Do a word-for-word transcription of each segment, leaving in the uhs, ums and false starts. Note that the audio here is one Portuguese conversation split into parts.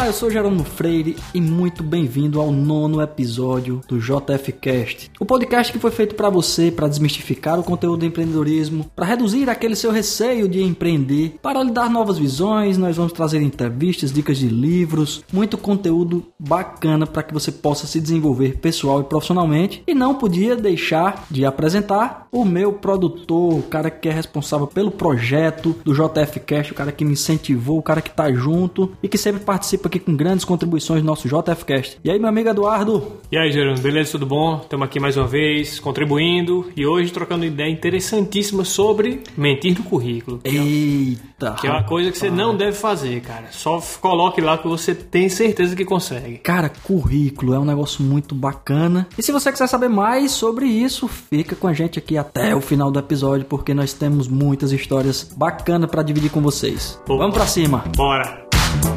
Olá, eu sou Jerônimo Freire e muito bem-vindo ao nono episódio do J F Cast, o podcast que foi feito para você, para desmistificar o conteúdo do empreendedorismo, para reduzir aquele seu receio de empreender, para lhe dar novas visões. Nós vamos trazer entrevistas, dicas de livros, muito conteúdo bacana para que você possa se desenvolver pessoal e profissionalmente. E não podia deixar de apresentar o meu produtor, o cara que é responsável pelo projeto do J F Cast, o cara que me incentivou, o cara que tá junto e que sempre participa aqui com grandes contribuições do nosso J F Cast. E aí, meu amigo Eduardo? E aí, Jerônimo, beleza? Tudo bom? Estamos aqui mais uma vez, contribuindo e hoje trocando ideia interessantíssima sobre mentir no currículo. Que Eita! É, que é uma coisa que você não deve fazer, cara. Só coloque lá que você tem certeza que consegue. Cara, currículo é um negócio muito bacana. E se você quiser saber mais sobre isso, fica com a gente aqui até o final do episódio, porque nós temos muitas histórias bacanas para dividir com vocês. Opa. Vamos pra cima! Bora!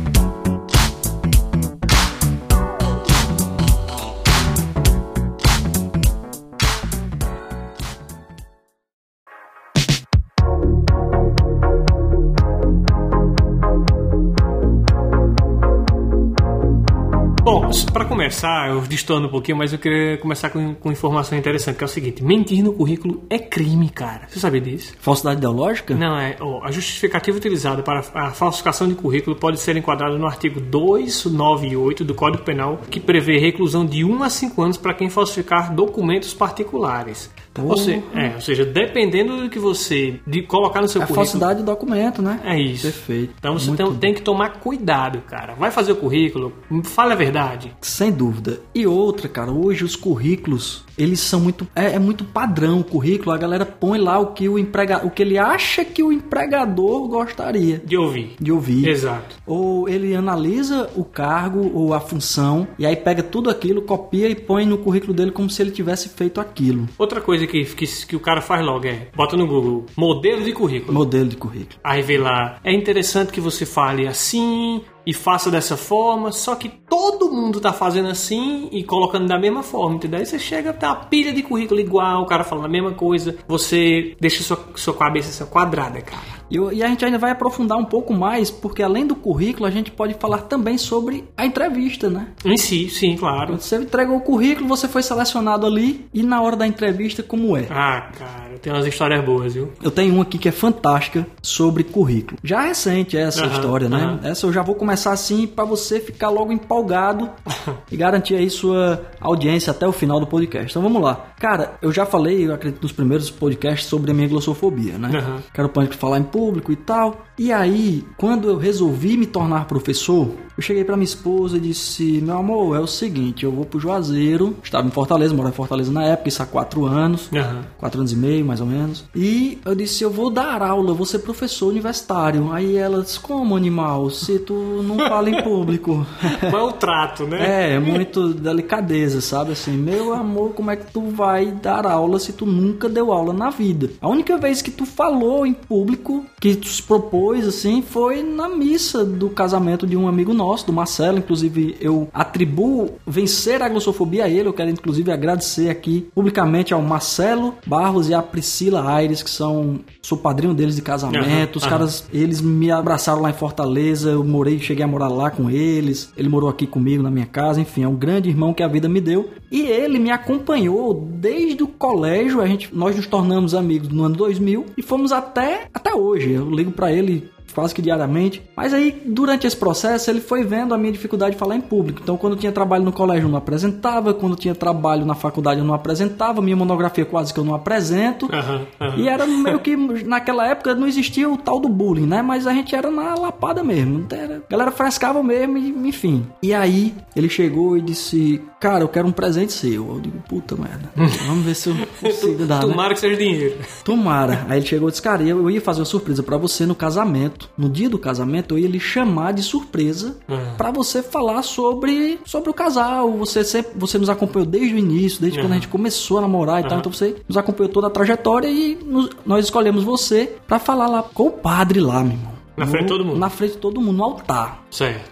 Bom, para começar, eu destoando um pouquinho, mas eu queria começar com, com informação interessante, que é o seguinte: mentir no currículo é crime, cara. Você sabia disso? Falsidade ideológica? Não, é. Ó, a justificativa utilizada para a falsificação de currículo pode ser enquadrada no artigo duzentos e noventa e oito do Código Penal, que prevê reclusão de um a cinco anos para quem falsificar documentos particulares. Ou seja, é, ou seja, dependendo do que você de colocar no seu é currículo... É falsidade de documento, né? É isso. Perfeito. Então você tem, tem que tomar cuidado, cara. Vai fazer o currículo, fale a verdade. Sem dúvida. E outra, cara, hoje os currículos, eles são muito... É, é muito padrão o currículo. A galera põe lá o que o emprega, o que ele acha que o empregador gostaria. De ouvir. De ouvir. Exato. Ou ele analisa o cargo ou a função e aí pega tudo aquilo, copia e põe no currículo dele como se ele tivesse feito aquilo. Outra coisa Que, que, que o cara faz logo é, bota no Google, modelo de currículo. Modelo de currículo. Aí vê lá, é interessante que você fale assim e faça dessa forma, só que todo mundo tá fazendo assim e colocando da mesma forma, entendeu? Aí você chega, tá uma pilha de currículo igual, o cara falando a mesma coisa, você deixa sua, sua cabeça quadrada, cara. E, e a gente ainda vai aprofundar um pouco mais, porque além do currículo, a gente pode falar também sobre a entrevista, né? Em si, sim, claro. Você entregou o currículo, você foi selecionado ali, e na hora da entrevista, como é? Ah, cara, eu tenho umas histórias boas, viu? Eu tenho uma aqui que é fantástica sobre currículo. Já é recente essa uhum, história, né? Uhum. Essa eu já vou começar assim para você ficar logo empolgado e garantir aí sua audiência até o final do podcast. Então vamos lá. Cara, eu já falei, eu acredito, nos primeiros podcasts sobre a minha glossofobia, né? Uhum. Que era o pânico de falar em público e tal. E aí, quando eu resolvi me tornar professor, eu cheguei pra minha esposa e disse: meu amor, é o seguinte, eu vou pro Juazeiro, estava em Fortaleza, morava em Fortaleza na época, isso há quatro anos, uhum. quatro anos e meio, mais ou menos. E eu disse: eu vou dar aula, eu vou ser professor universitário. Aí ela disse: como, animal, se tu não fala em público? Mas é o trato, né? É, é muito delicadeza, sabe? Assim, meu amor, como é que tu vai dar aula se tu nunca deu aula na vida? A única vez que tu falou em público, que tu se propôs assim, foi na missa do casamento de um amigo nosso, do Marcelo. Inclusive, eu atribuo vencer a glossofobia a ele. Eu quero, inclusive, agradecer aqui publicamente ao Marcelo Barros e à Priscila Aires, que são, sou padrinho deles de casamento. Uhum, Os uhum. caras, eles me abraçaram lá em Fortaleza, eu morei, cheguei a morar lá com eles. Ele morou aqui comigo na minha casa, enfim, é um grande irmão que a vida me deu. E ele me acompanhou desde o colégio. A gente, nós nos tornamos amigos no ano dois mil e fomos até, até hoje. Eu ligo pra ele quase que diariamente. Mas aí, durante esse processo, ele foi vendo a minha dificuldade de falar em público. Então, quando eu tinha trabalho no colégio, eu não apresentava. Quando eu tinha trabalho na faculdade, eu não apresentava. Minha monografia quase que eu não apresento. Uhum, uhum. E era meio que, naquela época, não existia o tal do bullying, né? Mas a gente era na lapada mesmo. Era, a galera frescava mesmo, e, enfim. E aí, ele chegou e disse: cara, eu quero um presente seu. Eu digo: puta merda, vamos ver se eu consigo dar, Tomara né? que seja dinheiro. Tomara. Aí ele chegou e disse: cara, eu ia fazer uma surpresa pra você no casamento. No dia do casamento, eu ia lhe chamar de surpresa uhum. pra você falar sobre, sobre o casal. Você, sempre, você nos acompanhou desde o início, desde uhum. quando a gente começou a namorar e uhum. tal. Então você nos acompanhou toda a trajetória e nos, nós escolhemos você pra falar lá com o padre lá, meu irmão. Na frente de todo mundo? Na frente de todo mundo, no altar. Certo.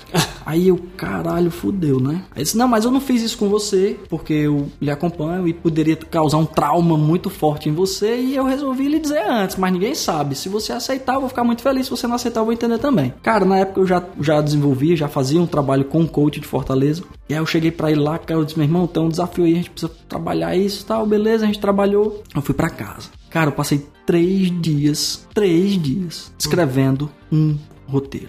Aí eu, caralho, fudeu, né? Aí disse, não, mas eu não fiz isso com você, porque eu lhe acompanho e poderia causar um trauma muito forte em você, e eu resolvi lhe dizer antes, mas ninguém sabe. Se você aceitar, eu vou ficar muito feliz. Se você não aceitar, eu vou entender também. Cara, na época eu já, já desenvolvia, já fazia um trabalho com um coach de Fortaleza. E aí eu cheguei pra ele lá, cara, eu disse, meu irmão, tem um desafio aí, a gente precisa trabalhar isso e tal, beleza, a gente trabalhou. Eu fui pra casa. Cara, eu passei três dias, três dias, escrevendo um roteiro.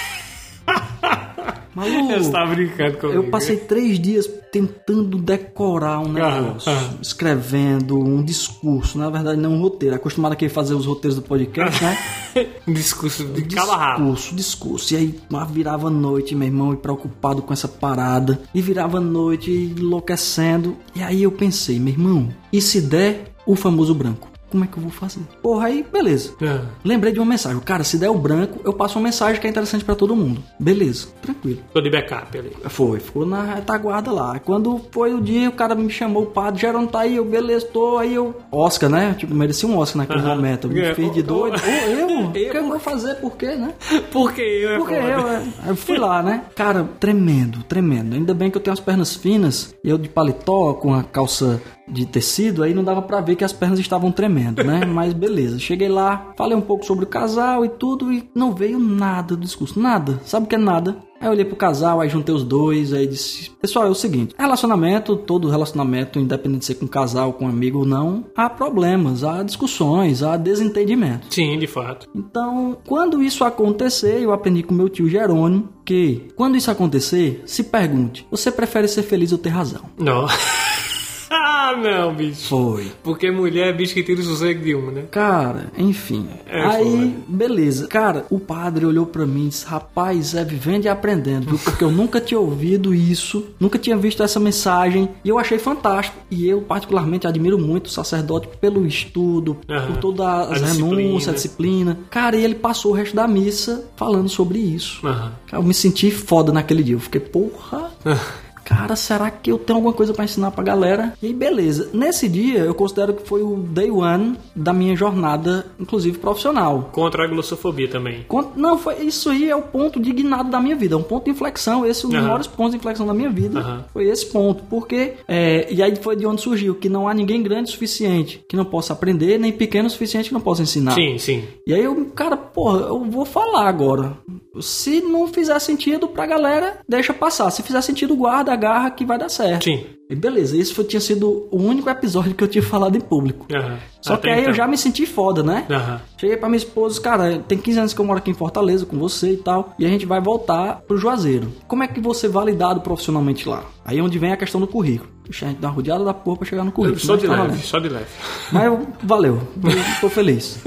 Maluco, eu estava brincando comigo. Eu passei três dias tentando decorar um negócio, ah, ah. escrevendo um discurso, na verdade não um roteiro, acostumado aqui a fazer os roteiros do podcast, né? um discurso de cabo a rabo. Discurso, discurso, e aí virava noite, meu irmão, e preocupado com essa parada, e virava noite enlouquecendo, e aí eu pensei, meu irmão, e se der o famoso branco? Como é que eu vou fazer? Porra, aí, beleza. É. Lembrei de uma mensagem. Cara, se der o branco, eu passo uma mensagem que é interessante pra todo mundo. Beleza, tranquilo. Tô de backup ali. Foi, ficou na retaguarda lá. Quando foi o dia, o cara me chamou, o padre, Gerônimo tá aí, eu, beleza, tô. Aí eu, Oscar, né? Tipo, mereci um Oscar naquele uh-huh. momento. Eu me fiz de doido. Oh, eu? O que eu vou fazer? Por quê, né? Porque eu, é Porque eu, é. Aí eu fui lá, né? Cara, tremendo, tremendo. Ainda bem que eu tenho as pernas finas, eu de paletó, com a calça de tecido, aí não dava pra ver que as pernas estavam tremendo, né? Mas beleza, cheguei lá, falei um pouco sobre o casal e tudo, e não veio nada do discurso, nada. Sabe o que é nada? Aí eu olhei pro casal, aí juntei os dois, aí disse, pessoal, é o seguinte, relacionamento, todo relacionamento, independente de ser com casal, com amigo ou não, há problemas, há discussões, há desentendimento. Sim, de fato. Então, quando isso acontecer, eu aprendi com meu tio Jerônimo, que quando isso acontecer, se pergunte, você prefere ser feliz ou ter razão? Não. Ah, não, bicho. Foi. Porque mulher é bicho que tira o sossego de uma, né? Cara, enfim. É, aí, foi. Beleza. Cara, o padre olhou pra mim e disse, rapaz, é vivendo e aprendendo, viu? Porque eu nunca tinha ouvido isso, nunca tinha visto essa mensagem, e eu achei fantástico. E eu, particularmente, admiro muito o sacerdote pelo estudo, uhum. por todas as a renúncias, a disciplina. Cara, e ele passou o resto da missa falando sobre isso. Uhum. Cara, eu me senti foda naquele dia. Eu fiquei, porra... Cara, será que eu tenho alguma coisa pra ensinar pra galera? E beleza. Nesse dia, eu considero que foi o day one da minha jornada, inclusive profissional. Contra a glossofobia também. Contra... Não, foi... isso aí é o ponto de guinado da minha vida. É um ponto de inflexão. Esse é um dos uhum. maiores pontos de inflexão da minha vida. Uhum. Foi esse ponto. Porque... É... E aí foi de onde surgiu. Que não há ninguém grande o suficiente que não possa aprender, nem pequeno o suficiente que não possa ensinar. Sim, sim. E aí eu, cara, porra, eu vou falar agora. Se não fizer sentido pra galera, deixa passar. Se fizer sentido, guarda, agarra que vai dar certo. Sim. E beleza, esse foi, tinha sido o único episódio que eu tinha falado em público. Uhum. Só Até que aí então. eu já me senti foda, né? Uhum. Cheguei pra minha esposa, cara, tem quinze anos que eu moro aqui em Fortaleza com você e tal, e a gente vai voltar pro Juazeiro. Como é que você é validado profissionalmente lá? Aí é onde vem a questão do currículo. Puxa, a gente dá uma rodeada da porra pra chegar no currículo. Só de leve, só de leve. Mas eu, valeu, eu tô feliz.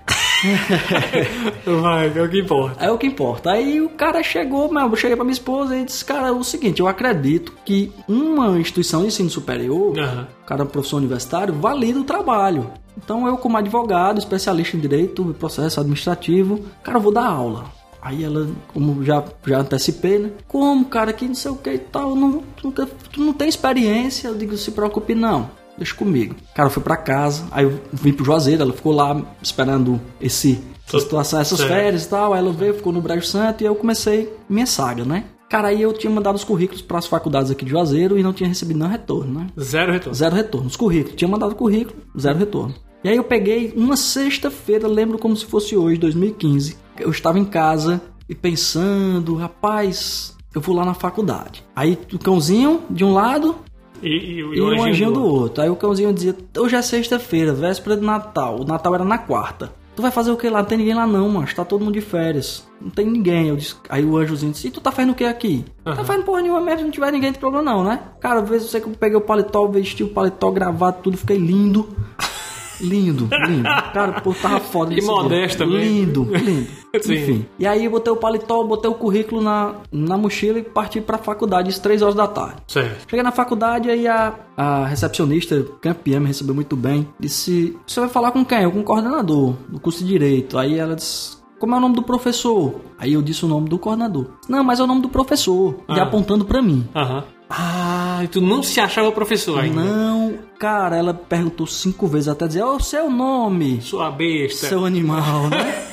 Vai, é o que importa. É o que importa. Aí o cara chegou, eu cheguei pra minha esposa e disse, cara, é o seguinte, eu acredito que uma instituição de ensino superior, uhum. cara, professor universitário, valida o trabalho. Então eu, como advogado, especialista em direito, processo administrativo, cara, eu vou dar aula. Aí ela, como já, já antecipei, né? Como, cara, que não sei o que e tal, não, tu, tu não tem experiência? Eu digo, se preocupe não. Deixa comigo. Cara, eu fui pra casa, aí eu vim pro Juazeiro, ela ficou lá esperando esse, essa situação, essas Sim. férias e tal, aí ela veio, ficou no Brejo Santo e eu comecei minha saga, né? Cara, aí eu tinha mandado os currículos para as faculdades aqui de Juazeiro e não tinha recebido nenhum retorno, né? Zero retorno. Zero retorno. Os currículos. Tinha mandado o currículo, zero retorno. E aí eu peguei uma sexta-feira, lembro como se fosse hoje, dois mil e quinze. Eu estava em casa e pensando, rapaz, eu vou lá na faculdade. Aí o cãozinho de um lado... E, e, e, e o anjinho, anjinho do outro. Aí o cãozinho dizia, hoje é sexta-feira, véspera de Natal. O Natal era na quarta. Tu vai fazer o que lá? Não tem ninguém lá não, mano. Tá todo mundo de férias. Não tem ninguém. Eu disse... Aí o anjozinho disse, e tu tá fazendo o que aqui? Uhum. Tá fazendo porra nenhuma mesmo, se não tiver ninguém, não tem problema não, né? Cara, às vezes eu sei que eu peguei o paletó, vesti o paletó, gravado, tudo, fiquei lindo. Lindo, lindo. Cara, pô, tava foda. Que modesto também. Lindo, lindo. Sim. Enfim. E aí eu botei o paletó, botei o currículo na, na mochila e parti pra faculdade às três horas da tarde. Certo. Cheguei na faculdade, aí a, a recepcionista, campeã, me recebeu muito bem. Disse, você vai falar com quem? Eu com o coordenador do curso de Direito. Aí ela disse, como é o nome do professor? Aí eu disse o nome do coordenador. Não, mas é o nome do professor. Ah. E apontando pra mim. Aham. Ah, e tu não se achava professor ainda? Não, cara, ela perguntou cinco vezes até dizer, ó, oh, seu nome. Sua besta. Seu animal, né?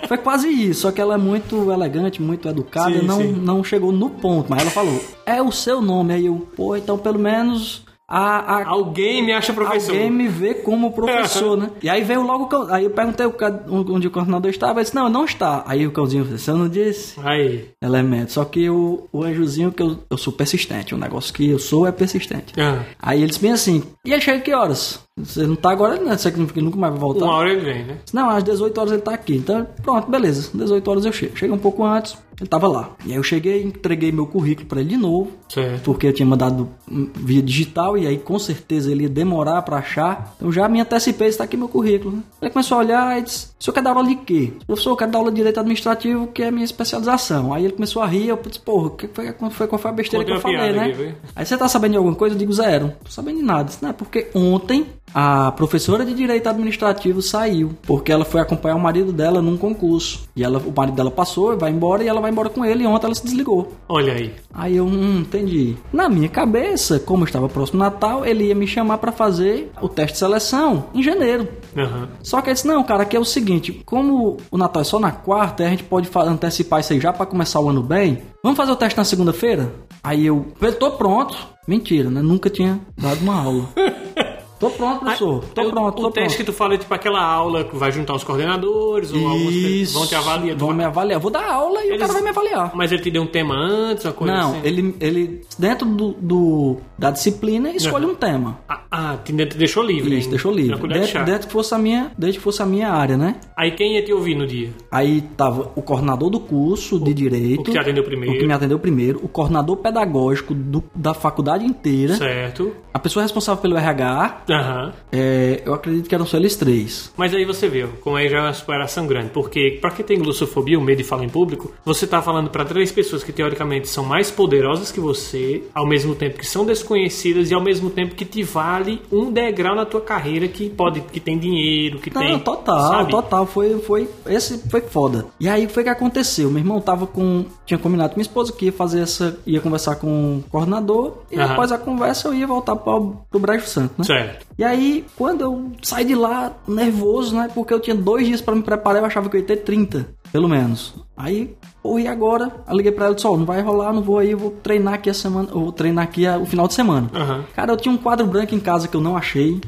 Foi quase isso, só que ela é muito elegante, muito educada, Sim, não, sim. não chegou no ponto, mas ela falou, é o seu nome, aí eu, pô, então pelo menos... A, a, Alguém me acha professor. Alguém me vê como professor, né? E aí veio logo o cão. Aí eu perguntei o ca- onde o coordenador estava. Ele disse, não, não está. Aí o cãozinho disse, você não disse? Aí. Elemento. Só que o, o anjozinho, que eu, eu sou persistente. O negócio que eu sou é persistente. Ah. Aí ele disse bem assim, e ele chega que horas? Você não tá agora, né? Você que nunca mais vai voltar. Uma hora ele vem, né? Não, às dezoito horas ele tá aqui. Então, pronto, beleza. dezoito horas eu chego. Chega um pouco antes, ele tava lá. E aí eu cheguei, entreguei meu currículo pra ele de novo. Certo. Porque eu tinha mandado via digital e aí com certeza ele ia demorar pra achar. Então já me antecipei, está aqui meu currículo. Né? Ele começou a olhar e disse, o senhor quer dar aula de quê? Professor, eu quero dar aula de Direito Administrativo, que é a minha especialização. Aí ele começou a rir, eu disse, porra, que foi, qual, foi, qual foi a besteira Contei que eu uma falei, piada né? aqui, viu? Aí você tá sabendo de alguma coisa? Eu digo, zero. Não tô sabendo de nada. Disse, não, é porque ontem a professora de Direito Administrativo saiu, porque ela foi acompanhar o marido dela num concurso. E ela, o marido dela passou, vai embora e ela vai embora com ele. E ontem ela se desligou. Olha aí. Aí eu, hum, entendi. Na minha cabeça, como estava próximo do Natal, ele ia me chamar para fazer o teste de seleção em janeiro. Uhum. Só que ele disse, não, cara, aqui é o seguinte, como o Natal é só na quarta, a gente pode fa- antecipar isso aí já para começar o ano bem. Vamos fazer o teste na segunda-feira? Aí eu, eu tô pronto. Mentira, né? Nunca tinha dado uma aula. Tô pronto, professor. Tô o, pronto, o tô teste pronto. que tu fala é tipo aquela aula que vai juntar os coordenadores ou algumas pessoas vão te avaliar. Vão me avaliar. Vou dar aula e Eles- o cara vai me avaliar. Mas ele te deu um tema antes, uma coisa Não, assim? ele, ele dentro do, do- da disciplina escolhe Uhum. um tema. Ah, ah, te te deixou livre. Isso, hein? deixou livre. Na colher de Dentro, chá. dentro que fosse a minha, desde que fosse a minha área, né? Aí quem ia te ouvir no dia? Aí tava o coordenador do curso de Direito. o que te atendeu primeiro. O que me atendeu primeiro. O coordenador pedagógico do- da faculdade inteira. Certo. A pessoa responsável pelo R H. Aham. é, eu acredito que eram só eles três. Mas aí você vê, como aí já é uma superação grande. Porque pra quem tem glossofobia, o medo de falar em público, você tá falando pra três pessoas que teoricamente são mais poderosas que você, ao mesmo tempo que são desconhecidas e ao mesmo tempo que te vale um degrau na tua carreira que pode, que tem dinheiro, que Não, tem... total, sabe? total. Foi, foi, esse foi foda. E aí foi que aconteceu. Meu irmão tava com. Tinha combinado com minha esposa que ia fazer essa. Ia conversar com o coordenador. E Aham. após a conversa eu ia voltar pro, pro Brejo Santo, né? Certo. E aí, quando eu saí de lá, nervoso, né? Porque eu tinha dois dias pra me preparar, eu achava que eu ia ter trinta, pelo menos. Aí, pô, e agora? Eu liguei pra ela e disse, ó, não vai rolar, não vou aí, eu vou treinar aqui a semana, eu vou treinar aqui a- o final de semana. Aham. Cara, eu tinha um quadro branco em casa que eu não achei.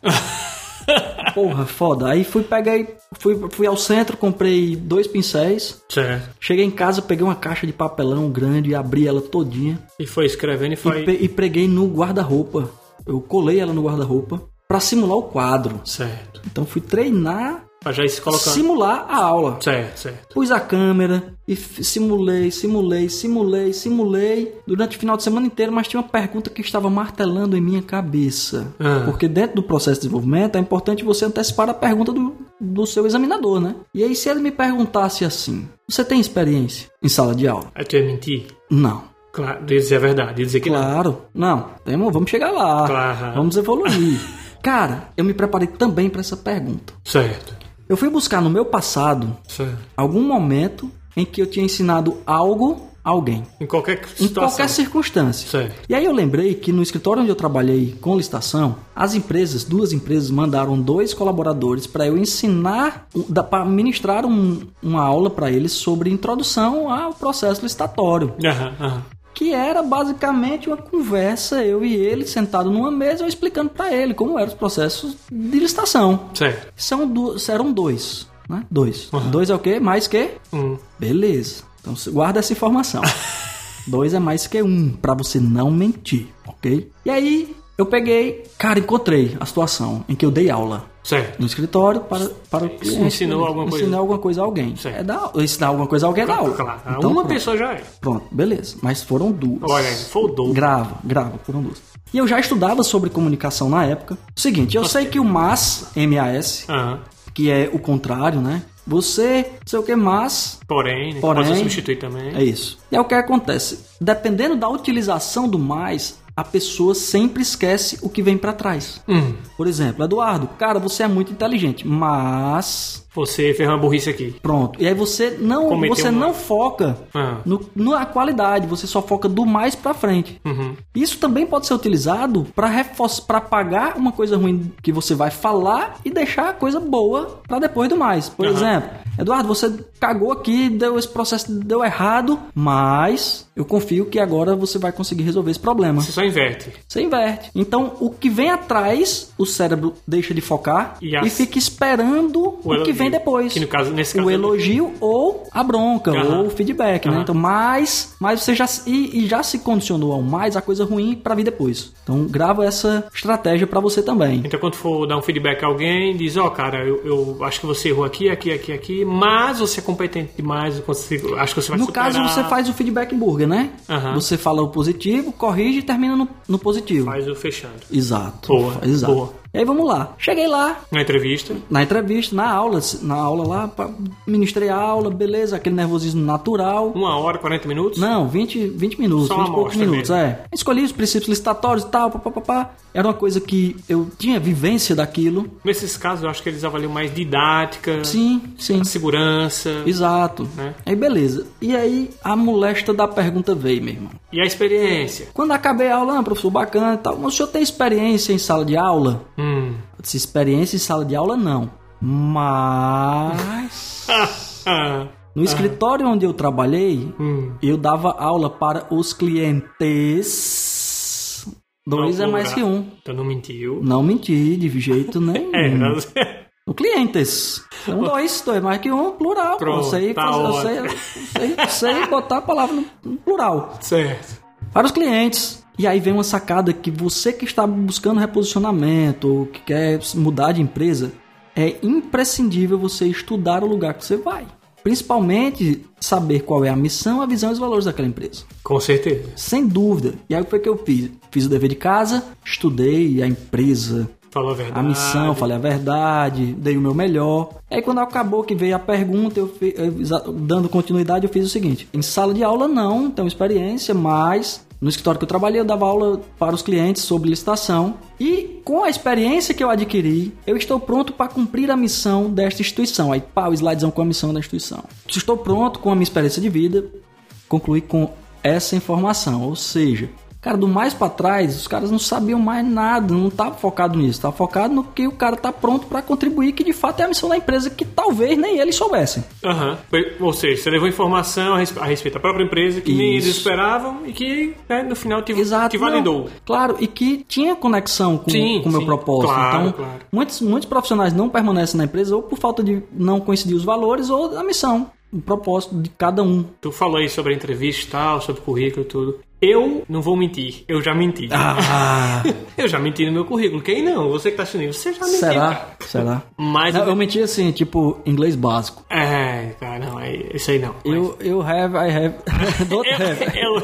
Porra, foda. Aí fui, peguei, fui, fui ao centro, comprei dois pincéis. Certo. Cheguei em casa, peguei uma caixa de papelão grande e abri ela todinha. E foi escrevendo e foi... E, pe- e preguei no guarda-roupa. Eu colei ela no guarda-roupa pra simular o quadro. Certo. Então fui treinar, Pra já ir se colocando... simular a aula. Certo, certo. Pus a câmera e f- simulei, simulei, simulei, simulei durante o final de semana inteiro, mas tinha uma pergunta que estava martelando em minha cabeça. Ah. Porque dentro do processo de desenvolvimento é importante você antecipar a pergunta do, do seu examinador, né? E aí se ele me perguntasse assim, você tem experiência em sala de aula? Aí tu ia mentir? Não. Claro, ia dizer a verdade, ia dizer que não. Claro. Não. Temos, vamos chegar lá. Claro. Vamos evoluir. Cara, eu me preparei também para essa pergunta. Certo. Eu fui buscar no meu passado Certo. algum momento em que eu tinha ensinado algo a alguém. Em qualquer Em situação. qualquer circunstância. Certo. E aí eu lembrei que no escritório onde eu trabalhei com licitação, as empresas, duas empresas, mandaram dois colaboradores para eu ensinar, para ministrar um- uma aula para eles sobre introdução ao processo licitatório. Aham, aham. Que era basicamente uma conversa, eu e ele, sentado numa mesa, eu explicando para ele como eram os processos de licitação. Certo. São du- eram dois, né? Dois. Uhum. Dois é o quê? Mais que? Um. Beleza. Então você guarda essa informação. Dois é mais que um, pra você não mentir, ok? E aí, eu peguei, cara, encontrei a situação em que eu dei aula Certo. no escritório para, para o cliente. Ensinou alguma coisa. Ensinar alguma coisa a alguém. Certo. É dar, ensinar alguma coisa a alguém é dar aula. Claro. Então, Uma pronto. pessoa já é. Pronto, beleza. Mas foram duas. Olha aí, foi o dobro. Grava, grava, foram duas. E eu já estudava sobre comunicação na época. O seguinte, eu sei que o M A S, M A S, Aham. que é o contrário, né? Você, não sei o que, mas... Porém, né, Porém, pode substituir também. É isso. E é o que acontece. Dependendo da utilização do mais, a pessoa sempre esquece o que vem pra trás. Hum. Por exemplo, Eduardo, cara, você é muito inteligente, mas Você fez uma burrice aqui. Pronto. E aí você não, Cometeu você uma... não foca ah. no, na qualidade, você só foca do mais pra frente. Uhum. Isso também pode ser utilizado pra reforçar, para apagar uma coisa ruim que você vai falar e deixar a coisa boa pra depois do mais. Por uhum. exemplo, Eduardo, você cagou aqui, deu esse processo deu errado, mas eu confio que agora você vai conseguir resolver esse problema. Você só inverte. Você inverte. Então, o que vem atrás, o cérebro deixa de focar e, as... e fica esperando o, o que vem depois. Que no caso, nesse caso o elogio é... ou a bronca, uhum. ou o feedback, uhum. né? Então, mais, mais você já e, e já se condicionou ao mais a coisa ruim para vir depois. Então, grava essa estratégia para você também. Então, quando for dar um feedback a alguém, diz, ó, oh, cara, eu, eu acho que você errou aqui, aqui, aqui, aqui, mas você é competente demais, eu consigo, acho que você vai no superar. No caso, você faz o feedback burger, né? Uhum. Você fala o positivo, corrige e termina no, no positivo. Faz o fechando. Exato. Boa, Exato. boa. E aí vamos lá. Cheguei lá. Na entrevista? Na entrevista, na aula. Na aula lá, ministrei a aula, beleza, aquele nervosismo natural. Uma hora, quarenta minutos? Não, vinte, vinte minutos, Só vinte e poucos minutos, mesmo. é. Escolhi os princípios licitatórios e tal, papapá. Era uma coisa que eu tinha vivência daquilo. Nesses casos, eu acho que eles avaliam mais didática. Sim, sim. A segurança. Exato. Né? Aí beleza. E aí a molesta da pergunta veio, meu irmão. E a experiência? Quando acabei a aula, ah, professor, bacana e tal. Mas o senhor tem experiência em sala de aula? Hum. Eu disse, experiência em sala de aula não. Mas... no escritório onde eu trabalhei, hum. eu dava aula para os clientes. Dois não, é mais que um. Então não mentiu. Não menti, de jeito nenhum. É, não... No clientes. São dois, dois mais que um, plural. Pronto, eu sei, tá fazer, eu sei, eu sei, eu sei botar a palavra no, no plural. Certo. Para os clientes. E aí vem uma sacada que você que está buscando reposicionamento ou que quer mudar de empresa, é imprescindível você estudar o lugar que você vai. Principalmente saber qual é a missão, a visão e os valores daquela empresa. Com certeza. Sem dúvida. E aí o que foi que eu fiz? Fiz o dever de casa, estudei a empresa, falou a verdade, a missão, falei a verdade, dei o meu melhor. Aí quando acabou que veio a pergunta, eu, fiz, eu dando continuidade, eu fiz o seguinte. Em sala de aula não, tenho experiência, mas... no escritório que eu trabalhei, eu dava aula para os clientes sobre licitação. E com a experiência que eu adquiri, eu estou pronto para cumprir a missão desta instituição. Aí, pá, o slidezão com a missão da instituição. Estou pronto com a minha experiência de vida, concluí com essa informação. Ou seja, cara, do mais para trás, os caras não sabiam mais nada, não estavam focados nisso. Estavam focados no que o cara está pronto para contribuir, que de fato é a missão da empresa, que talvez nem eles soubessem. Uhum. Ou seja, você levou informação a respeito da própria empresa que Isso. nem eles esperavam e que né, no final te, te validou. Não, claro, e que tinha conexão com o meu propósito. Claro, então, claro. Muitos, muitos profissionais não permanecem na empresa ou por falta de não coincidir os valores ou a missão, o propósito de cada um. Tu falou aí sobre a entrevista e tal, sobre o currículo e tudo. Eu não vou mentir, eu já menti. Ah. Eu já menti no meu currículo. Quem não? Você que tá assistindo, você já mentiu. Será? Cara. Será? Mas não, eu menti assim, tipo, inglês básico. É, cara, não, é isso aí não. Mas... Eu, eu have, I have, don't eu, have. Eu...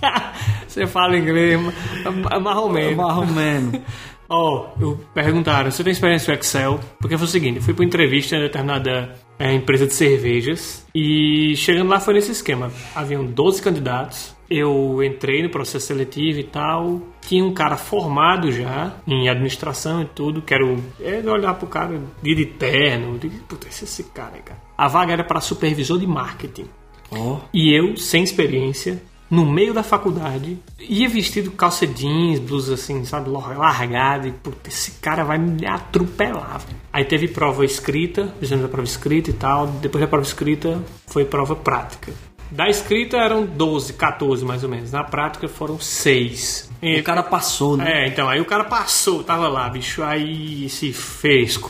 Você fala inglês marromeno. Marromeno. Ó, oh, perguntaram, você tem experiência com Excel? Porque foi o seguinte, eu fui para entrevista em determinada é, empresa de cervejas e chegando lá foi nesse esquema. Haviam doze candidatos, eu entrei no processo seletivo e tal, tinha um cara formado já em administração e tudo, quero é, olhar pro cara de terno, de, puta, esse, esse cara aí, cara. A vaga era para supervisor de marketing. Oh. E eu, sem experiência, no meio da faculdade, ia vestido calça jeans, blusa assim, sabe, largada, e puta, esse cara vai me atropelar, velho. Aí teve prova escrita, fizemos a prova escrita e tal, depois da prova escrita foi prova prática. Da escrita eram doze, catorze mais ou menos, na prática foram seis. E o cara passou, né? É, então, aí o cara passou, tava lá, bicho, aí esse fresco.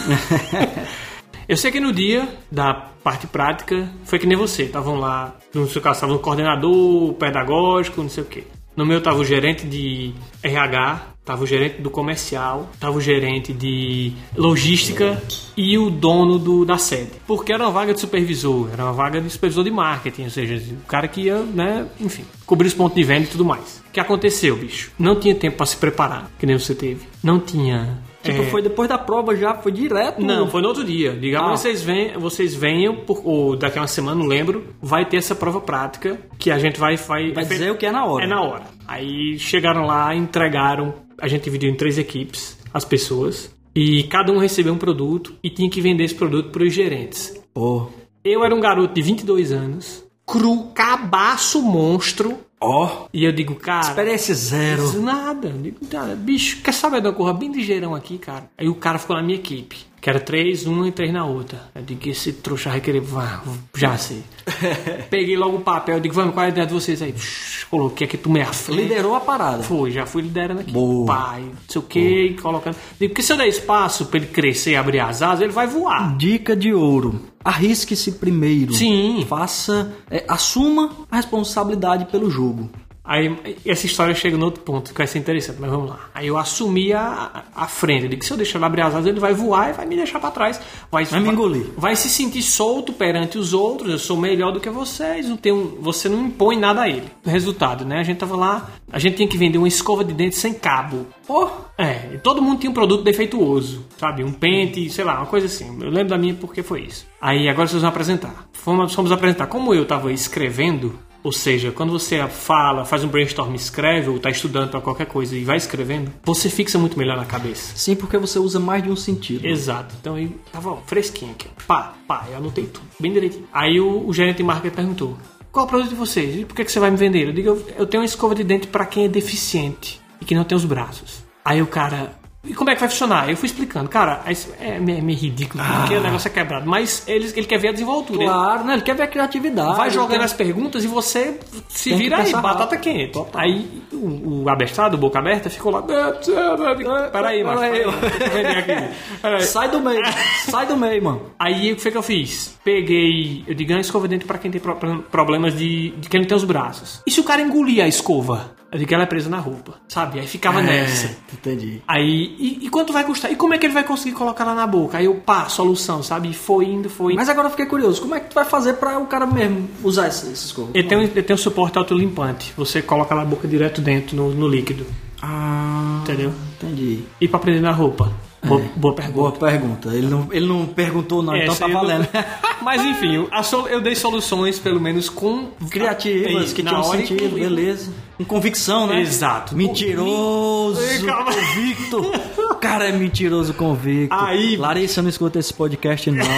Eu sei que no dia da parte prática foi que nem você, estavam lá, no seu caso estava o coordenador pedagógico, não sei o quê. No meu estava o gerente de R H, estava o gerente do comercial, estava o gerente de logística e o dono do, da sede. Porque era uma vaga de supervisor, era uma vaga de supervisor de marketing, ou seja, o cara que ia, né, enfim, cobrir os pontos de venda e tudo mais. O que aconteceu, bicho? Não tinha tempo para se preparar, que nem você teve. Não tinha... Tipo, é... foi depois da prova já, foi direto? Não, foi no outro dia. Digamos ah. que vocês venham, vocês venham por, ou daqui a uma semana, não lembro, vai ter essa prova prática que a gente vai... Vai, vai dizer é, o que é na hora. É na hora. Aí chegaram lá, entregaram, a gente dividiu em três equipes, as pessoas. E cada um recebeu um produto e tinha que vender esse produto para os gerentes. Oh. Eu era um garoto de vinte e dois anos, cru, cabaço, monstro. Ó. Oh. E eu digo, cara... Experiência zero. Nada. Eu digo, cara, bicho, quer saber de uma coisa bem ligeirão aqui, cara? Aí o cara ficou na minha equipe. Que era três, uma e três na outra. Eu digo, esse trouxa vai querer... Já sei. Peguei logo o papel. Eu digo, vamos, qual é a ideia de vocês aí? Psh, coloquei aqui, tu me aflige. Liderou a parada. Foi, já fui liderando aqui. Boa. Pai, não sei o que, colocando... Digo, porque se eu der espaço pra ele crescer e abrir as asas, ele vai voar. Dica de ouro. Arrisque-se primeiro. Sim. Faça... É, assuma a responsabilidade pelo jogo. Aí essa história chega no outro ponto que vai ser interessante, mas vamos lá. Aí eu assumi a, a frente. Eu digo que se eu deixar ele abrir as asas, ele vai voar e vai me deixar pra trás. Vai, vai me engolir. Vai, vai se sentir solto perante os outros. Eu sou melhor do que vocês. Não tenho, você não impõe nada a ele. Resultado, né? A gente tava lá, a gente tinha que vender uma escova de dente sem cabo. Oh. É, e todo mundo tinha um produto defeituoso, sabe? Um pente, sei lá, uma coisa assim. Eu lembro da minha porque foi isso. Aí agora vocês vão apresentar. Fomos, fomos apresentar. Como eu tava escrevendo... Ou seja, quando você fala, faz um brainstorm, escreve, ou está estudando para qualquer coisa e vai escrevendo, você fixa muito melhor na cabeça. Sim, porque você usa mais de um sentido. Exato. Então eu tava fresquinho aqui. Pá, pá, eu anotei tudo, bem direitinho. Aí o, o gerente de marketing perguntou, qual é o produto de vocês? E por que, que você vai me vender? Eu digo, eu, eu tenho uma escova de dente para quem é deficiente e que não tem os braços. Aí o cara... E como é que vai funcionar? Eu fui explicando. Cara, é, é meio ridículo, porque ah. o negócio é quebrado. Mas ele, ele quer ver a desenvoltura. Claro, né? Ele quer ver a criatividade. Vai jogando quer... as perguntas e você se vira aí, batata rápido. Quente. Total. Aí o, o abestado, boca aberta, ficou lá... Peraí, mano. Peraí. Sai do meio. Sai do meio, mano. Aí o que foi que eu fiz? Peguei... Eu digo, uma escova de dente pra quem tem problemas de, de quem não tem os braços. E se o cara engolir a escova? Eu digo que ela é presa na roupa, sabe? Aí ficava é, nessa. Entendi. Aí, e, e quanto vai custar? E como é que ele vai conseguir colocar lá na boca? Aí eu, pá, solução, sabe? E foi indo, foi indo. Mas agora eu fiquei curioso. Como é que tu vai fazer pra o cara mesmo usar esse, esse escova? Ele tem, um, ele tem um suporte autolimpante. Você coloca na boca direto dentro, no, no líquido. Ah, entendeu? Entendi. E pra prender na roupa? Boa, é, boa pergunta. Boa pergunta. Ele não, ele não perguntou não, Essa então tá valendo. Não... Mas enfim, a sol... eu dei soluções pelo menos com... criativas, que tinham sentido, com... beleza. Com convicção, né? Exato. Mentiroso, Calma. convicto. O cara é mentiroso, convicto. Aí... Larissa não escuta esse podcast, não.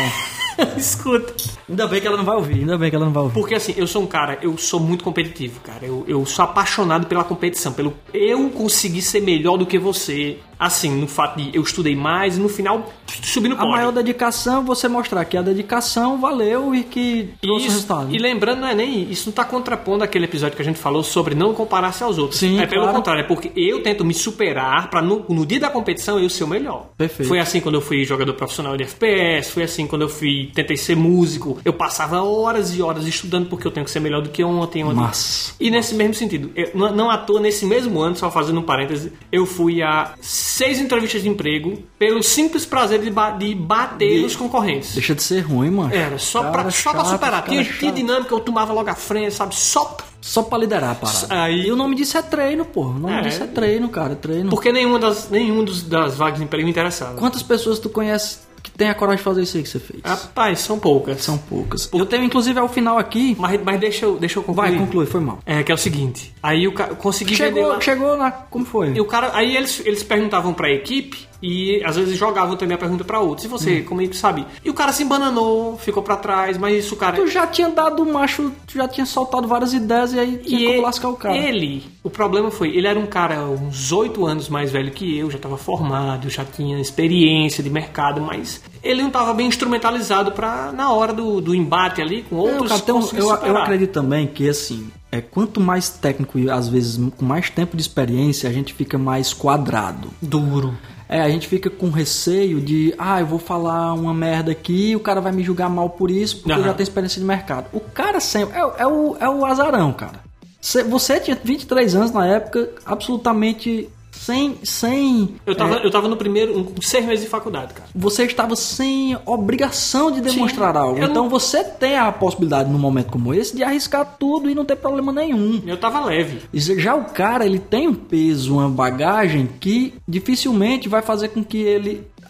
Escuta. Ainda bem que ela não vai ouvir, ainda bem que ela não vai ouvir. Porque assim, eu sou um cara, eu sou muito competitivo, cara. Eu, eu sou apaixonado pela competição, pelo eu conseguir ser melhor do que você. Assim, no fato de eu estudei mais e no final subi no pódio. A maior dedicação é você mostrar que a dedicação valeu e que trouxe isso, resultado. E lembrando, não é nem isso, não tá contrapondo aquele episódio que a gente falou sobre não comparar-se aos outros. Sim, é pelo claro. contrário, é porque eu tento me superar pra no, no dia da competição eu ser o melhor. Perfeito. Foi assim quando eu fui jogador profissional de F P S, foi assim quando eu fui, tentei ser músico, eu passava horas e horas estudando porque eu tenho que ser melhor do que ontem. ontem. Mas... E nesse mesmo sentido, eu, não, não à toa, nesse mesmo ano, só fazendo um parêntese, eu fui a seis entrevistas de emprego pelo simples prazer de, ba- de bater de... nos concorrentes. Deixa de ser ruim, mano. Era, só, cara pra, só chato, pra superar. Tinha, chato. tinha dinâmica, eu tomava logo à frente, sabe? Só... Só pra liderar a parada. Aí... E o nome disso é treino, pô. O nome é... disso é treino, cara. Treino. Porque nenhuma das, nenhum dos, das vagas de emprego me interessava. Quantas pessoas tu conhece que tem a coragem de fazer isso aí que você fez? Rapaz, são poucas. São poucas. Eu tenho, inclusive, ao final aqui... Mas, mas deixa, eu, deixa eu concluir. Vai, conclui, foi mal. É, que é o seguinte. Aí o cara consegui chegou, vender lá... Chegou na... Como foi? E o cara... Aí eles, eles perguntavam pra equipe... E às vezes jogavam também a pergunta pra outros. E você, hum. como é que sabe? E o cara se embananou, ficou pra trás, mas isso o cara... Tu já tinha dado macho, tu já tinha soltado várias ideias e aí tinha e como ele, lascar o cara. Ele, o problema foi, ele era um cara uns oito anos mais velho que eu, já tava formado, já tinha experiência de mercado, mas ele não tava bem instrumentalizado pra, na hora do, do embate ali com outros... É, cara, tem um, eu, eu acredito também que assim... É, quanto mais técnico e às vezes com mais tempo de experiência, a gente fica mais quadrado. Duro. É, a gente fica com receio de, ah, eu vou falar uma merda aqui, o cara vai me julgar mal por isso, porque uhum. eu já tenho experiência de mercado. O cara sempre... É, é, o, é o azarão, cara. Você tinha vinte e três anos na época, absolutamente... Sem, sem... Eu tava, é, eu tava no primeiro, um, seis meses de faculdade, cara. Você estava sem obrigação de demonstrar Sim, algo. Então não... você tem a possibilidade, num momento como esse, de arriscar tudo e não ter problema nenhum. Eu tava leve. Já o cara, ele tem um peso, uma bagagem que dificilmente vai fazer com que ele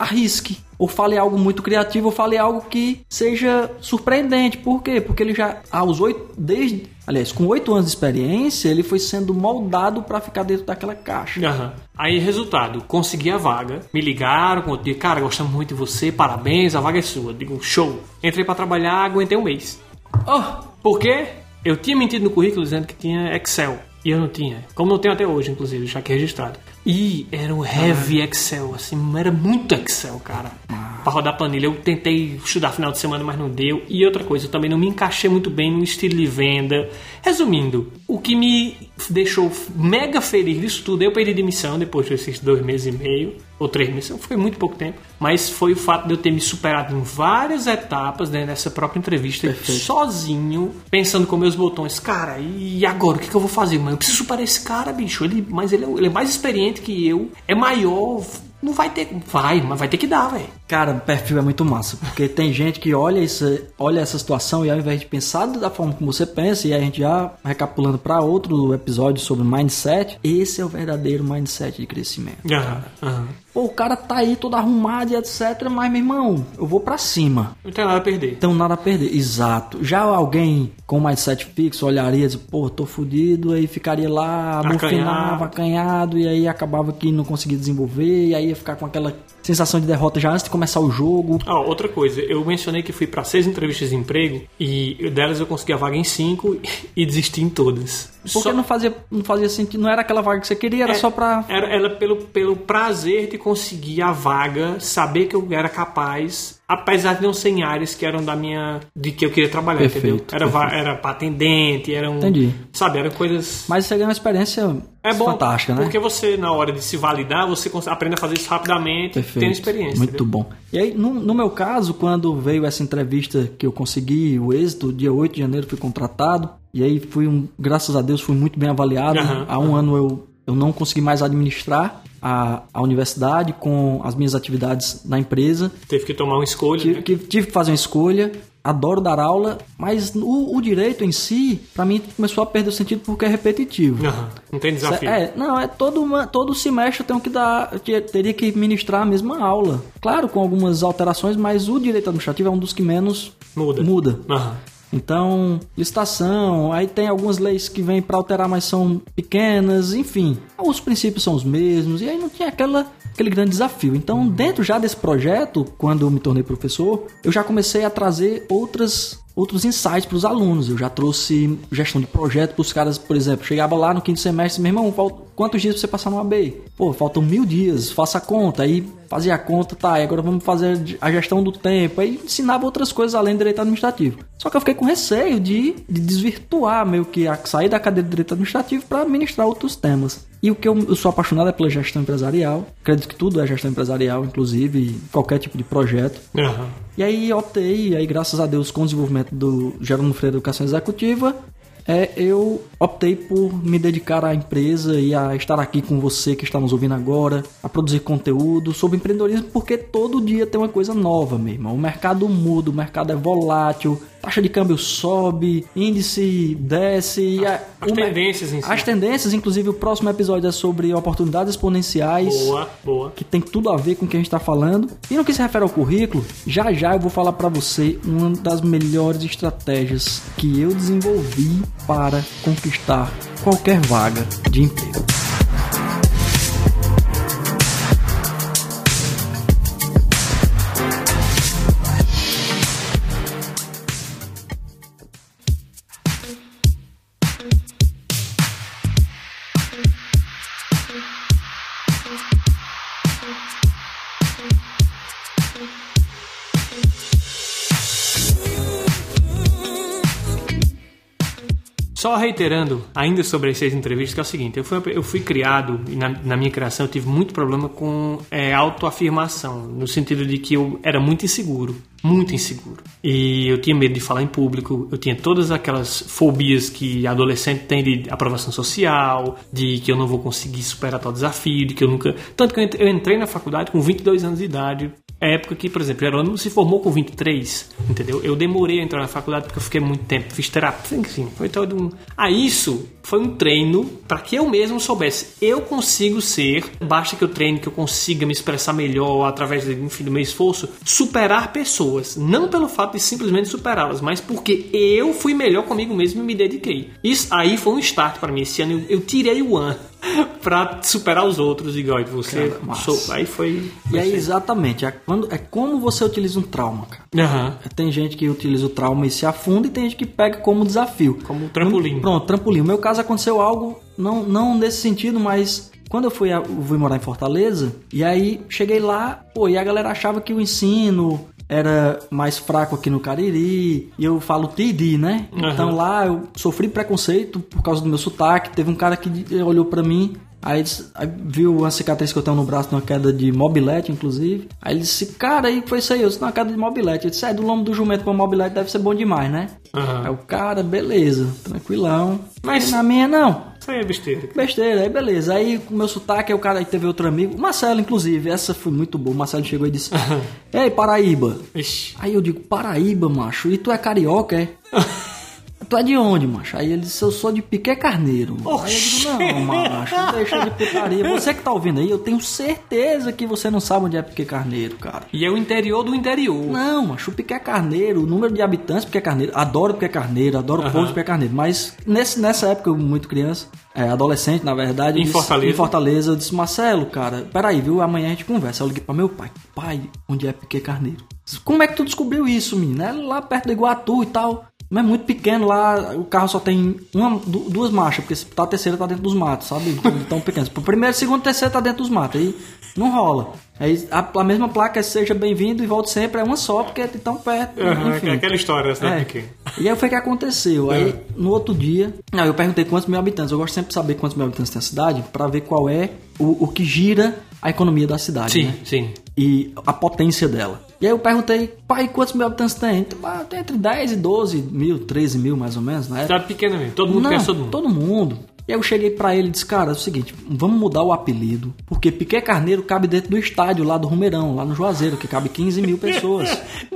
arrisque. Ou fale algo muito criativo, ou fale algo que seja surpreendente. Por quê? Porque ele já, aos oito, desde, aliás, com oito anos de experiência, ele foi sendo moldado para ficar dentro daquela caixa. Uhum. Aí, resultado, consegui a vaga, me ligaram, com outro dia, cara, gostamos muito de você, parabéns, a vaga é sua. Digo, show. Entrei para trabalhar, aguentei um mês. Oh, por quê? Eu tinha mentido no currículo dizendo que tinha Excel. E eu não tinha. Como não tenho até hoje, inclusive, já que é registrado. E era um heavy Excel, assim, era muito Excel, cara. Pra rodar planilha. Eu tentei estudar final de semana, mas não deu. E outra coisa, eu também não me encaixei muito bem no estilo de venda. Resumindo, o que me deixou mega feliz disso tudo, eu pedi demissão depois desses dois meses e meio, ou três meses, foi muito pouco tempo. Mas foi o fato de eu ter me superado em várias etapas, né, nessa própria entrevista, Perfeito. sozinho, pensando com meus botões. Cara, e agora? O que, que eu vou fazer, mano? Eu preciso superar esse cara, bicho. Ele, mas ele é, ele é mais experiente que eu, é maior. Não vai ter... Vai, mas vai ter que dar, velho. Cara, o perfil é muito massa, porque tem gente que olha, isso, olha essa situação e ao invés de pensar da forma como você pensa, e a gente já recapitulando para outro episódio sobre mindset, esse é o verdadeiro mindset de crescimento. Aham, aham. Pô, o cara tá aí todo arrumado e etcétera, mas, meu irmão, eu vou pra cima. Não tem nada a perder. Então, nada a perder, exato. Já alguém com mindset fixo olharia e dizer, pô, tô fudido, aí ficaria lá, acanhado, acanhado, e aí acabava que não conseguia desenvolver, e aí ia ficar com aquela sensação de derrota já antes de começar o jogo. Ah, outra coisa, eu mencionei que fui para seis entrevistas de emprego e delas eu consegui a vaga em cinco e desisti em todas. Porque só... não, fazia, não fazia sentido, não era aquela vaga que você queria, era é, só pra... Era, era pelo, pelo prazer de conseguir a vaga, saber que eu era capaz, apesar de não ser em áreas que eram da minha... de que eu queria trabalhar, perfeito, entendeu? Era, perfeito. era pra atendente, era um... Entendi. Sabe, eram coisas... Mas você ganha uma experiência é bom, fantástica, né? Porque você, na hora de se validar, você aprende a fazer isso rapidamente, perfeito. Tendo experiência. Muito entendeu? bom. E aí, no, no meu caso, quando veio essa entrevista que eu consegui o êxito, dia oito de janeiro fui contratado, e aí fui um, graças a Deus, fui muito bem avaliado. Uhum, Há um uhum. ano eu, eu não consegui mais administrar a, a universidade com as minhas atividades na empresa. Teve que tomar uma escolha. Tive, né? que, tive que fazer uma escolha. Adoro dar aula, mas o, o direito em si, pra mim, começou a perder o sentido porque é repetitivo. Uhum, não tem desafio. É, não, é todo, uma, todo semestre eu tenho que dar, eu teria que ministrar a mesma aula. Claro, com algumas alterações, mas o direito administrativo é um dos que menos muda. muda. Uhum. Então, licitação, aí tem algumas leis que vêm para alterar, mas são pequenas, enfim. Os princípios são os mesmos, e aí não tinha aquela, aquele grande desafio. Então, dentro já desse projeto, quando eu me tornei professor, eu já comecei a trazer outras... outros insights para os alunos. Eu já trouxe gestão de projeto para os caras, por exemplo, chegava lá no quinto semestre, meu irmão, falta quantos dias para você passar no A B? Pô, faltam mil dias, faça a conta. Aí fazia a conta, tá, e agora vamos fazer a gestão do tempo. Aí ensinava outras coisas além do direito administrativo. Só que eu fiquei com receio de, de desvirtuar meio que a sair da cadeira de direito administrativo para ministrar outros temas. E o que eu, eu sou apaixonado é pela gestão empresarial. Acredito que tudo é gestão empresarial, inclusive qualquer tipo de projeto. Uhum. E aí optei, e aí graças a Deus com o desenvolvimento do Jerônimo Freire Educação Executiva, é, eu optei por me dedicar à empresa e a estar aqui com você que está nos ouvindo agora, a produzir conteúdo sobre empreendedorismo, porque todo dia tem uma coisa nova, meu irmão. O mercado muda, o mercado é volátil, taxa de câmbio sobe, índice desce. E a, as tendências em si. As tendências, inclusive o próximo episódio é sobre oportunidades exponenciais. Boa, boa. Que tem tudo a ver com o que a gente está falando. E no que se refere ao currículo, já já eu vou falar para você uma das melhores estratégias que eu desenvolvi para conquistar qualquer vaga de emprego. Só reiterando, ainda sobre as seis entrevistas, que é o seguinte, eu fui, eu fui criado, e na, na minha criação eu tive muito problema com é, autoafirmação, no sentido de que eu era muito inseguro, muito inseguro. E eu tinha medo de falar em público, eu tinha todas aquelas fobias que adolescente tem de aprovação social, de que eu não vou conseguir superar tal desafio, de que eu nunca... Tanto que eu entrei na faculdade com vinte e dois anos de idade, época que, por exemplo, Jerônimo se formou com vinte e três, entendeu? Eu demorei a entrar na faculdade porque eu fiquei muito tempo, fiz terapia, enfim, foi todo um... Ah, isso foi um treino para que eu mesmo soubesse, eu consigo ser, basta que eu treine, que eu consiga me expressar melhor através, enfim, do meu esforço, superar pessoas, não pelo fato de simplesmente superá-las, mas porque eu fui melhor comigo mesmo e me dediquei. Isso aí foi um start para mim. Esse ano eu, eu tirei o ano pra superar os outros, igual você. Cara, sou, aí foi. E aí, exatamente, é, quando, é como você utiliza um trauma, cara. Uhum. Tem gente que utiliza o trauma e se afunda, e tem gente que pega como desafio. Como trampolim. No, pronto, trampolim. No meu caso aconteceu algo, não, não nesse sentido, mas quando eu fui, eu fui morar em Fortaleza, e aí cheguei lá, pô, e a galera achava que o ensino era mais fraco aqui no Cariri, e eu falo T D, né? Uhum. Então lá eu sofri preconceito por causa do meu sotaque. Teve um cara que olhou pra mim, aí, aí viu uma cicatriz que eu tenho no braço, numa queda de mobilete, inclusive. Aí ele disse, cara, aí foi isso aí, eu disse, uma queda de mobilete. Eu disse, é, do lombo do jumento pra mobilete deve ser bom demais, né? Uhum. Aí o cara, beleza, tranquilão. Mas na minha, não. Isso aí é besteira. Besteira, aí beleza. Aí com o meu sotaque, aí o cara aí teve outro amigo, Marcelo, inclusive, essa foi muito boa. O Marcelo chegou e disse, ei, Paraíba. Ixi. Aí eu digo, Paraíba, macho, e tu é carioca, é? Tu é de onde, macho? Aí ele disse, eu sou de Piquet Carneiro. Mano. Aí eu digo, não, macho, deixa de putaria. Você que tá ouvindo aí, eu tenho certeza que você não sabe onde é Piquet Carneiro, cara. E é o interior do interior. Não, macho, o Piquet Carneiro, o número de habitantes Piquet Carneiro, adoro Piquet Carneiro, adoro o uhum. povo de Piquet Carneiro. Mas nesse, nessa época, eu muito criança, é, adolescente, na verdade. Em disse, Fortaleza? Em Fortaleza, eu disse, Marcelo, cara, peraí, viu, amanhã a gente conversa. Eu liguei pra meu pai, pai, onde é Piquet Carneiro? Como é que tu descobriu isso, menino? É lá perto do Iguatu e tal. Mas é muito pequeno lá, o carro só tem uma, duas marchas, porque a terceira tá dentro dos matos, sabe? Tão pequeno. O primeiro, segundo, terceiro tá dentro dos matos, aí não rola. Aí a, a mesma placa é seja bem-vindo e volte sempre, é uma só, porque é tão perto. Uhum, enfim. É aquela história, essa é. Pequena. E aí foi que aconteceu. Uhum. Aí no outro dia, não, eu perguntei quantos mil habitantes. Eu gosto sempre de saber quantos mil habitantes tem a cidade, pra ver qual é o, o que gira a economia da cidade. Sim, né? sim. E a potência dela. E aí eu perguntei, pai, quantos mil habitantes tem? Tem entre dez e doze mil, treze mil mais ou menos, né? Cidade pequena mesmo, todo mundo conhece todo mundo. todo mundo. E aí eu cheguei pra ele e disse, cara, é o seguinte, vamos mudar o apelido, porque Piquet Carneiro cabe dentro do estádio lá do Rumeirão, lá no Juazeiro, que cabe quinze mil pessoas.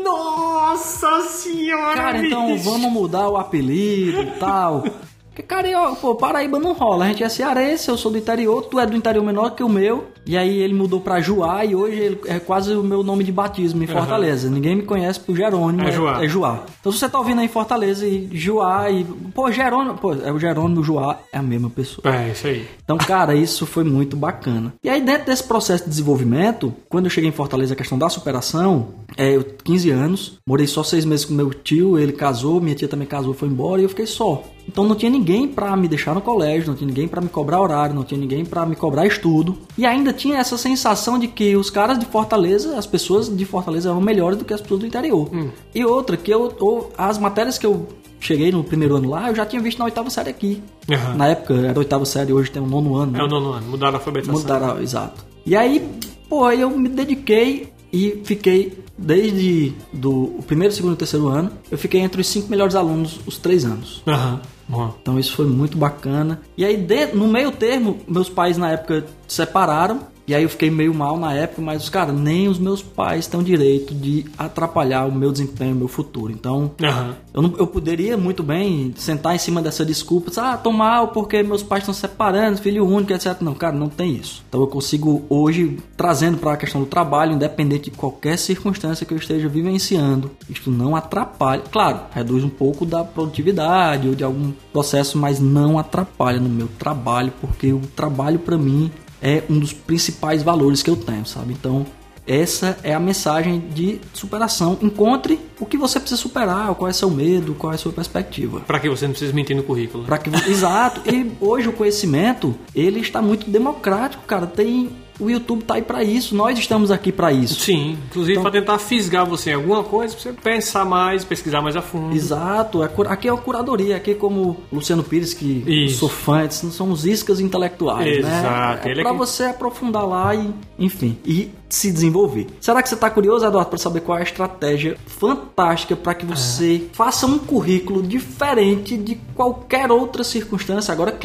Nossa senhora! Cara, bicho. Então vamos mudar o apelido e tal. Porque, cara, eu, pô, Paraíba não rola. A gente é cearense, eu sou do interior, tu é do interior menor que o meu. E aí ele mudou pra Juá e hoje ele é quase o meu nome de batismo em Fortaleza. Uhum. Ninguém me conhece por Jerônimo, é, é, Juá. é Juá. Então se você tá ouvindo aí em Fortaleza e Juá e... Pô, Jerônimo, pô, é o Jerônimo e o Juá é a mesma pessoa. É, isso aí. Então, cara, isso foi muito bacana. E aí dentro desse processo de desenvolvimento, quando eu cheguei em Fortaleza, a questão da superação, é, eu quinze anos, morei só seis meses com meu tio, ele casou, minha tia também casou, foi embora e eu fiquei só. Então não tinha ninguém pra me deixar no colégio, não tinha ninguém pra me cobrar horário, não tinha ninguém pra me cobrar estudo. E ainda tinha essa sensação de que os caras de Fortaleza, as pessoas de Fortaleza eram melhores do que as pessoas do interior. Hum. E outra, que eu, ou, as matérias que eu cheguei no primeiro ano lá, eu já tinha visto na oitava série aqui. Uhum. Na época era oitava série, hoje tem o nono ano. Né? É o nono ano, mudaram a alfabetização. Mudaram, exato. E aí, pô, aí eu me dediquei e fiquei... Desde do, o primeiro, segundo e terceiro ano, eu fiquei entre os cinco melhores alunos os três anos. Aham. Uhum. Então isso foi muito bacana. E aí, de, no meio termo, meus pais na época se separaram. E aí eu fiquei meio mal na época, mas, cara, nem os meus pais têm o direito de atrapalhar o meu desempenho, o meu futuro. Então, uhum. eu, não, eu poderia muito bem sentar em cima dessa desculpa, ah, tô mal porque meus pais estão se separando, filho único, etcétera. Não, cara, não tem isso. Então eu consigo hoje, trazendo para a questão do trabalho, independente de qualquer circunstância que eu esteja vivenciando, isto não atrapalha. Claro, reduz um pouco da produtividade ou de algum processo, mas não atrapalha no meu trabalho, porque o trabalho para mim é um dos principais valores que eu tenho, sabe? Então, essa é a mensagem de superação. Encontre o que você precisa superar, qual é seu medo, qual é a sua perspectiva. Para que você não precise mentir no currículo. Pra que... Exato. E hoje o conhecimento, ele está muito democrático, cara. Tem... O YouTube tá aí pra isso, nós estamos aqui pra isso. Sim, inclusive então, pra tentar fisgar você em alguma coisa, pra você pensar mais, pesquisar mais a fundo. Exato, aqui é a curadoria, aqui é como Luciano Pires, que isso. Sou fã, são os iscas intelectuais, Exato. né? É Ele pra é que... você aprofundar lá e, enfim, e se desenvolver. Será que você tá curioso, Eduardo, pra saber qual é a estratégia fantástica pra que você ah. faça um currículo diferente de qualquer outra circunstância? Agora, claro,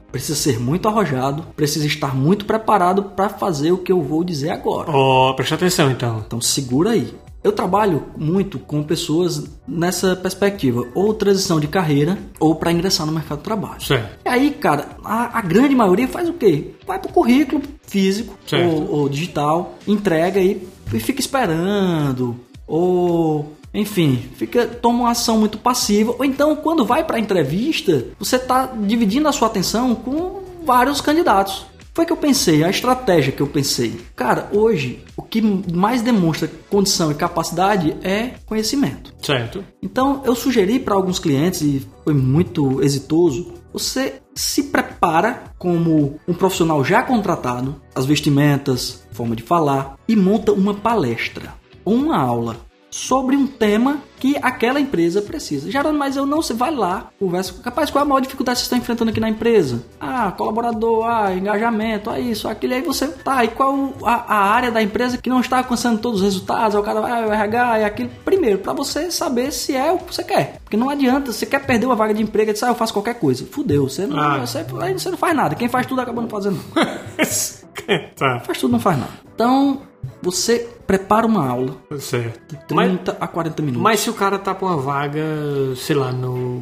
precisa ser muito arrojado, precisa estar muito preparado para fazer o que eu vou dizer agora. Ó, oh, presta atenção então. Então segura aí. Eu trabalho muito com pessoas nessa perspectiva, ou transição de carreira, ou para ingressar no mercado de trabalho. Certo. E aí, cara, a, a grande maioria faz o quê? Vai pro currículo físico ou, ou digital, entrega aí e fica esperando, ou enfim, fica, toma uma ação muito passiva, ou então quando vai para a entrevista, você está dividindo a sua atenção com vários candidatos. Foi que eu pensei, a estratégia que eu pensei. Cara, hoje, o que mais demonstra condição e capacidade é conhecimento. Certo. Então, eu sugeri para alguns clientes, e foi muito exitoso, você se prepara como um profissional já contratado, as vestimentas, forma de falar, e monta uma palestra ou uma aula sobre um tema que aquela empresa precisa. Geralmente, mas eu não sei, vai lá, conversa. Capaz, qual é a maior dificuldade que você está enfrentando aqui na empresa? Ah, colaborador, ah, engajamento, ah, isso, aquilo. Aí você, tá, e qual a, a área da empresa que não está alcançando todos os resultados? Aí o cara vai, ah, o R H, é aquilo. Primeiro, para você saber se é o que você quer. Porque não adianta, você quer perder uma vaga de emprego e dizer, ah, eu faço qualquer coisa. Fudeu, você não, ah. você, aí você não faz nada. Quem faz tudo acaba não fazendo nada. Tá. Faz tudo, não faz nada. Então, você prepara uma aula certo. de trinta a quarenta minutos. Mas se o cara tá com uma vaga, sei lá, no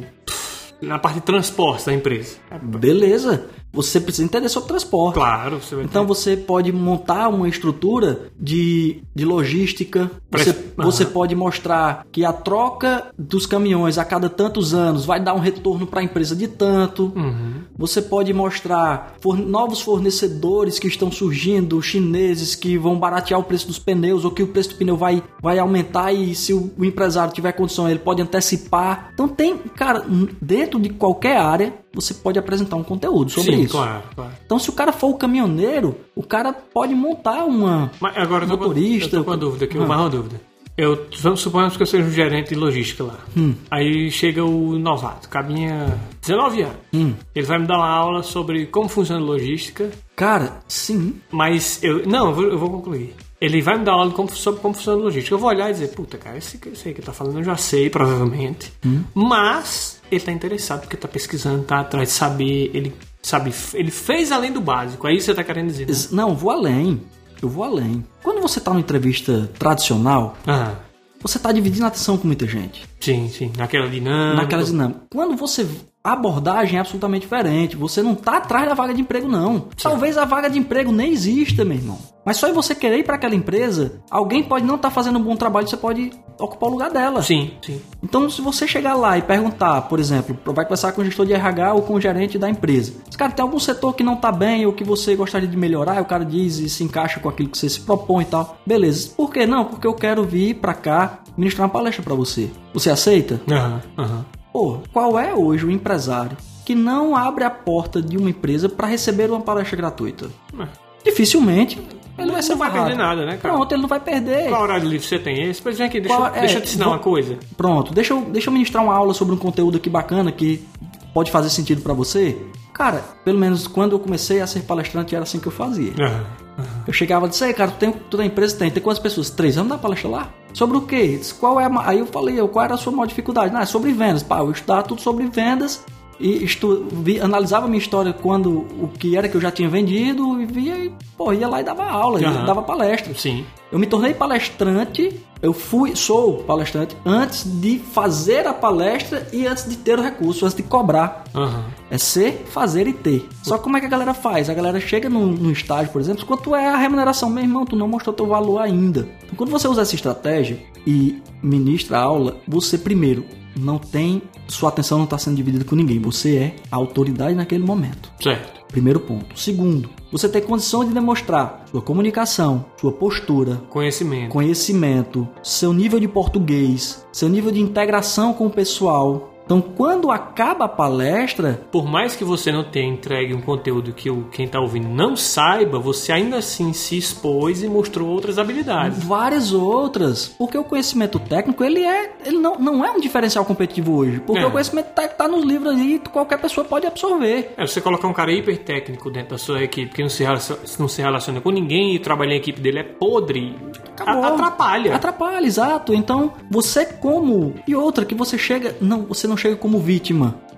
na parte de transporte da empresa. Beleza. Você precisa entender sobre transporte. Claro. Você vai então ter. Você pode montar uma estrutura de, de logística. Você, uhum. você pode mostrar que a troca dos caminhões a cada tantos anos vai dar um retorno para a empresa de tanto. Uhum. Você pode mostrar forne- novos fornecedores que estão surgindo, chineses que vão baratear o preço dos pneus ou que o preço do pneu vai, vai aumentar e se o, o empresário tiver condição ele pode antecipar. Então tem, cara, dentro de qualquer área você pode apresentar um conteúdo sobre Sim, isso. Claro, claro. Então, se o cara for o caminhoneiro, o cara pode montar uma Mas agora motorista. Eu tô com uma dúvida aqui, ah. mais uma dúvida. Eu, vamos supor que eu seja um gerente de logística lá. Hum. Aí chega o novato, cabinha dezenove anos. Hum. Ele vai me dar uma aula sobre como funciona a logística. Cara, sim. Mas eu... Não, eu vou, eu vou concluir. Ele vai me dar aula como, sobre como funciona a logística. Eu vou olhar e dizer, puta, cara, esse, esse aí que tá falando eu já sei, provavelmente. Hum. Mas ele tá interessado porque tá pesquisando, tá atrás de saber, ele sabe, ele fez além do básico. Aí você tá querendo dizer, né? Não, vou além. Eu vou além. Quando você tá numa entrevista tradicional, ah. você tá dividindo a atenção com muita gente. Sim, sim. Naquela dinâmica. Naquela dinâmica. Quando você... A abordagem é absolutamente diferente. Você não tá atrás da vaga de emprego, não. Sim. Talvez a vaga de emprego nem exista, meu irmão. Mas só em você querer ir para aquela empresa, alguém pode não estar tá fazendo um bom trabalho, você pode ocupar o lugar dela. Sim, sim. Então, se você chegar lá e perguntar, por exemplo, vai conversar com o gestor de R H ou com o gerente da empresa. Se, cara, tem algum setor que não tá bem ou que você gostaria de melhorar, o cara diz e se encaixa com aquilo que você se propõe e tal. Beleza. Por que não? Porque eu quero vir para cá ministrar uma palestra para você. Você aceita? Aham, uhum, aham. Uhum. Pô, qual é hoje o empresário que não abre a porta de uma empresa para receber uma palestra gratuita? É. Dificilmente ele vai ser Não vai perder nada, né, cara? Pronto, ele não vai perder. Qual horário livre você tem esse? Pois vem aqui, deixa, Qual, é, deixa eu te ensinar vou, uma coisa. Pronto, deixa eu, deixa eu ministrar uma aula sobre um conteúdo aqui bacana que pode fazer sentido para você. Cara, pelo menos quando eu comecei a ser palestrante era assim que eu fazia. Uhum, uhum. Eu chegava e disse, aí, cara, tu tem, tu tem empresa? Tem. Tem quantas pessoas? Três. Vamos dar palestra lá? Sobre o quê? Disse, qual é a... Aí eu falei, qual era a sua maior dificuldade? Não, é sobre vendas. Pá, eu estudava tudo sobre vendas e estu... vi, analisava a minha história quando o que era que eu já tinha vendido e via e, pô, ia lá e dava aula, uhum. dava palestra. Sim. Eu me tornei palestrante, eu fui, sou palestrante antes de fazer a palestra e antes de ter o recurso, antes de cobrar. Uhum. É ser, fazer e ter. Só que como é que a galera faz? A galera chega no, no estágio, por exemplo, quanto é a remuneração? Meu irmão, tu não mostrou teu valor ainda. Então, quando você usa essa estratégia e ministra a aula, você primeiro não tem, sua atenção não está sendo dividida com ninguém. Você é a autoridade naquele momento. Certo. Primeiro ponto. Segundo, você tem condição de demonstrar sua comunicação, sua postura, conhecimento, conhecimento, seu nível de português, seu nível de integração com o pessoal. Então, quando acaba a palestra... Por mais que você não tenha entregue um conteúdo que o, quem está ouvindo não saiba, você ainda assim se expôs e mostrou outras habilidades. Várias outras. Porque o conhecimento técnico, ele, é, ele não, não é um diferencial competitivo hoje. Porque é. o conhecimento técnico está nos livros aí e qualquer pessoa pode absorver. É, você colocar um cara hiper técnico dentro da sua equipe, que não se relaciona, não se relaciona com ninguém e trabalhar em equipe dele é podre, Acabou. atrapalha. Atrapalha, exato. Então, você como... E outra, que você chega... Não, você não chega como vítima.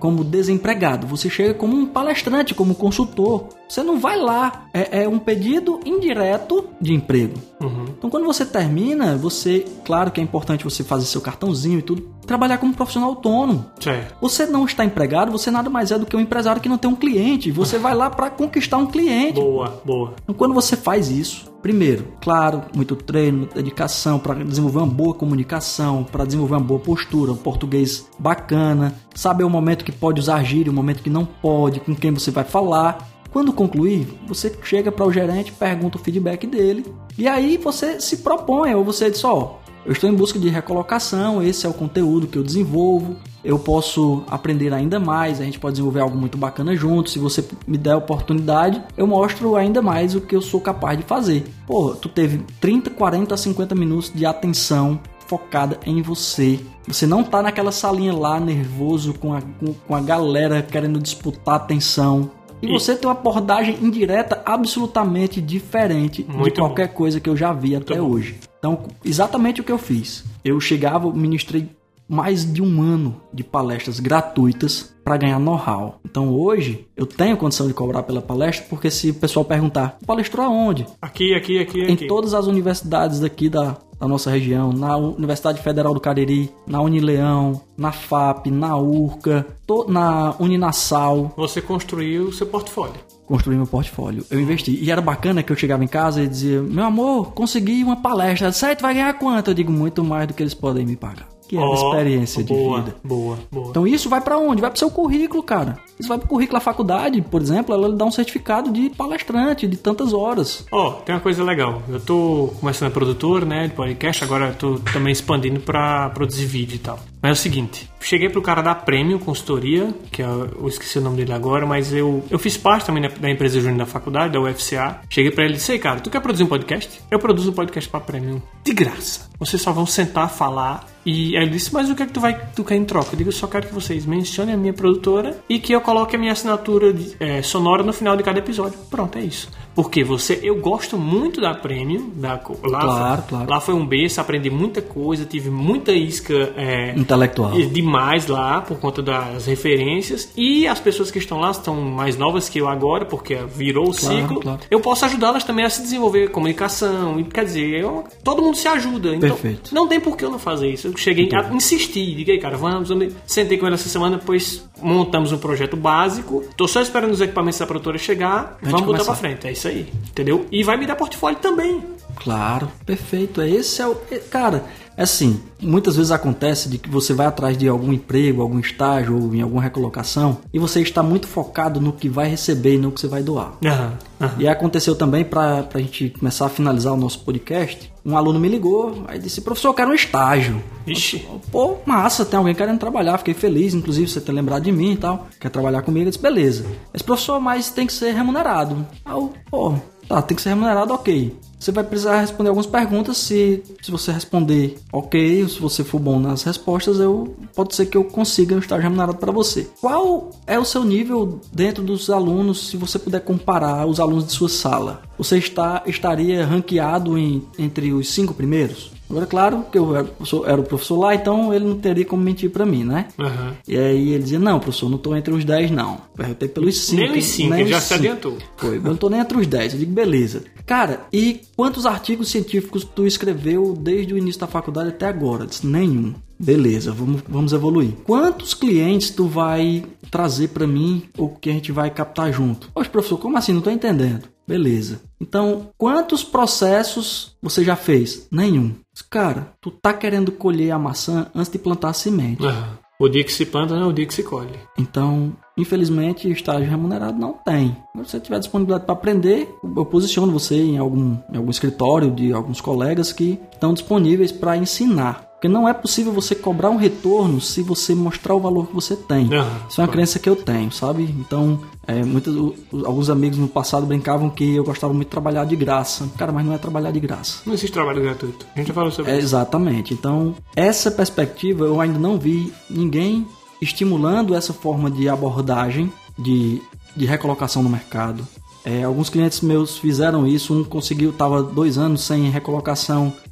como desempregado, você chega como um palestrante, como consultor. Você não vai lá, é, é um pedido indireto de emprego. Uhum. Então quando você termina, você, claro que é importante você fazer seu cartãozinho e tudo, trabalhar como profissional autônomo. Certo. Você não está empregado, você nada mais é do que um empresário que não tem um cliente. Você vai lá para conquistar um cliente. Boa, boa. Então quando você faz isso, primeiro, claro, muito treino, muita dedicação para desenvolver uma boa comunicação, para desenvolver uma boa postura, um português bacana, saber o momento que pode usar gíria, o momento que não pode, com quem você vai falar. Quando concluir, você chega para o gerente, pergunta o feedback dele e aí você se propõe, ou você diz, ó, oh, eu estou em busca de recolocação, esse é o conteúdo que eu desenvolvo, eu posso aprender ainda mais, a gente pode desenvolver algo muito bacana junto, se você me der a oportunidade, eu mostro ainda mais o que eu sou capaz de fazer. Pô, tu teve trinta, quarenta, cinquenta minutos de atenção focada em você. Você não tá naquela salinha lá nervoso com a, com, com a galera querendo disputar atenção. E você tem uma abordagem indireta absolutamente diferente Muito de qualquer bom. coisa que eu já vi até Muito hoje. Então, exatamente o que eu fiz. Eu chegava, ministrei mais de um ano de palestras gratuitas para ganhar know-how. Então, hoje, eu tenho condição de cobrar pela palestra, porque se o pessoal perguntar, palestrou aonde? Aqui, aqui, aqui, aqui. Em todas as universidades daqui da, da nossa região, na Universidade Federal do Cariri, na Unileão, na F A P, na U R C A, to, na Uninasal. Você construiu o seu portfólio. Construí meu portfólio. Eu investi. E era bacana que eu chegava em casa e dizia, meu amor, consegui uma palestra. Certo, vai ganhar quanto? Eu digo, muito mais do que eles podem me pagar. Que é a Oh, experiência boa, de vida. Boa, boa. Então isso vai pra onde? Vai pro seu currículo, cara. Isso vai pro currículo da faculdade, por exemplo, ela lhe dá um certificado de palestrante de tantas horas. Ó, oh, tem uma coisa legal. Eu tô começando a produtor, né, de podcast, agora eu tô também expandindo pra produzir vídeo e tal. Mas é o seguinte, cheguei pro cara da Premium Consultoria, que é, eu esqueci o nome dele agora, mas eu, eu fiz parte também da empresa júnior da faculdade, da U F C A. Cheguei pra ele e disse, ei, cara, tu quer produzir um podcast? Eu produzo um podcast pra Premium. De graça. Vocês só vão sentar, falar. E aí ele disse, mas o que é que tu, vai, tu quer em troca? Eu digo, eu só quero que vocês mencionem a minha produtora e que eu coloque a minha assinatura de, é, sonora no final de cada episódio. Pronto, é isso. Porque você, eu gosto muito da Premium. Da, lá, Claro, foi, claro. lá foi um berço, aprendi muita coisa, tive muita isca é, Intelectual. demais lá por conta das referências. E as pessoas que estão lá estão mais novas que eu agora, porque virou o Claro, ciclo. claro. Eu posso ajudá-las também a se desenvolver comunicação. E, quer dizer, eu, todo mundo se ajuda. Então, Perfeito. não tem por que eu não fazer isso. Eu cheguei a insistir, diga aí, cara, vamos, vamos. Sentei com ela essa semana, depois montamos um projeto básico. Tô só esperando os equipamentos da produtora chegar. Antes Vamos de botar começar. pra frente, é isso aí, entendeu? E vai me dar portfólio também. Claro, perfeito. Esse é o... Cara, é assim, muitas vezes acontece de que você vai atrás de algum emprego, algum estágio ou em alguma recolocação e você está muito focado no que vai receber e no que você vai doar. Aham, aham. E aconteceu também, para a gente começar a finalizar o nosso podcast, um aluno me ligou, aí disse, professor, eu quero um estágio. Ixi. Pô, massa, tem alguém querendo trabalhar, fiquei feliz, inclusive você ter lembrado de mim e tal, quer trabalhar comigo, eu disse, beleza. Esse professor, mas tem que ser remunerado. Aí eu, pô, tá, tem que ser remunerado, ok. Você vai precisar responder algumas perguntas, se, se você responder ok, se você for bom nas respostas, eu, pode ser que eu consiga um estágio remunerado para você. Qual é o seu nível dentro dos alunos, se você puder comparar os alunos de sua sala? Você está, estaria ranqueado em, entre os cinco primeiros? Agora, claro que eu era, eu era o professor lá, então ele não teria como mentir pra mim, né? Uhum. E aí ele dizia, não, professor, não tô entre os dez, não. Perguntei pelos cinco. Nem os cinco, ele já se adiantou. Foi, eu não tô nem entre os dez. Eu digo, beleza. Cara, e quantos artigos científicos tu escreveu desde o início da faculdade até agora? Eu disse, nenhum. Beleza, vamos, vamos evoluir. Quantos clientes tu vai trazer pra mim ou que a gente vai captar junto? Poxa, professor, como assim? Não tô entendendo. Beleza. Então, quantos processos você já fez? Nenhum. Cara, tu tá querendo colher a maçã antes de plantar a semente. Uhum. O dia que se planta não é o dia que se colhe. Então, infelizmente, estágio remunerado não tem. Se você tiver disponibilidade para aprender, eu posiciono você em algum, em algum escritório de alguns colegas que estão disponíveis para ensinar. Porque não é possível você cobrar um retorno se você mostrar o valor que você tem. Uhum. Isso é uma crença que eu tenho, sabe? Então, é, muitos, alguns amigos no passado brincavam que eu gostava muito de trabalhar de graça. Cara, mas não é trabalhar de graça. Não existe trabalho gratuito. A gente já falou sobre É, isso. exatamente. Então, essa perspectiva eu ainda não vi ninguém estimulando essa forma de abordagem de, de recolocação no mercado. É, alguns clientes meus fizeram isso, um conseguiu, estava dois anos sem recolocação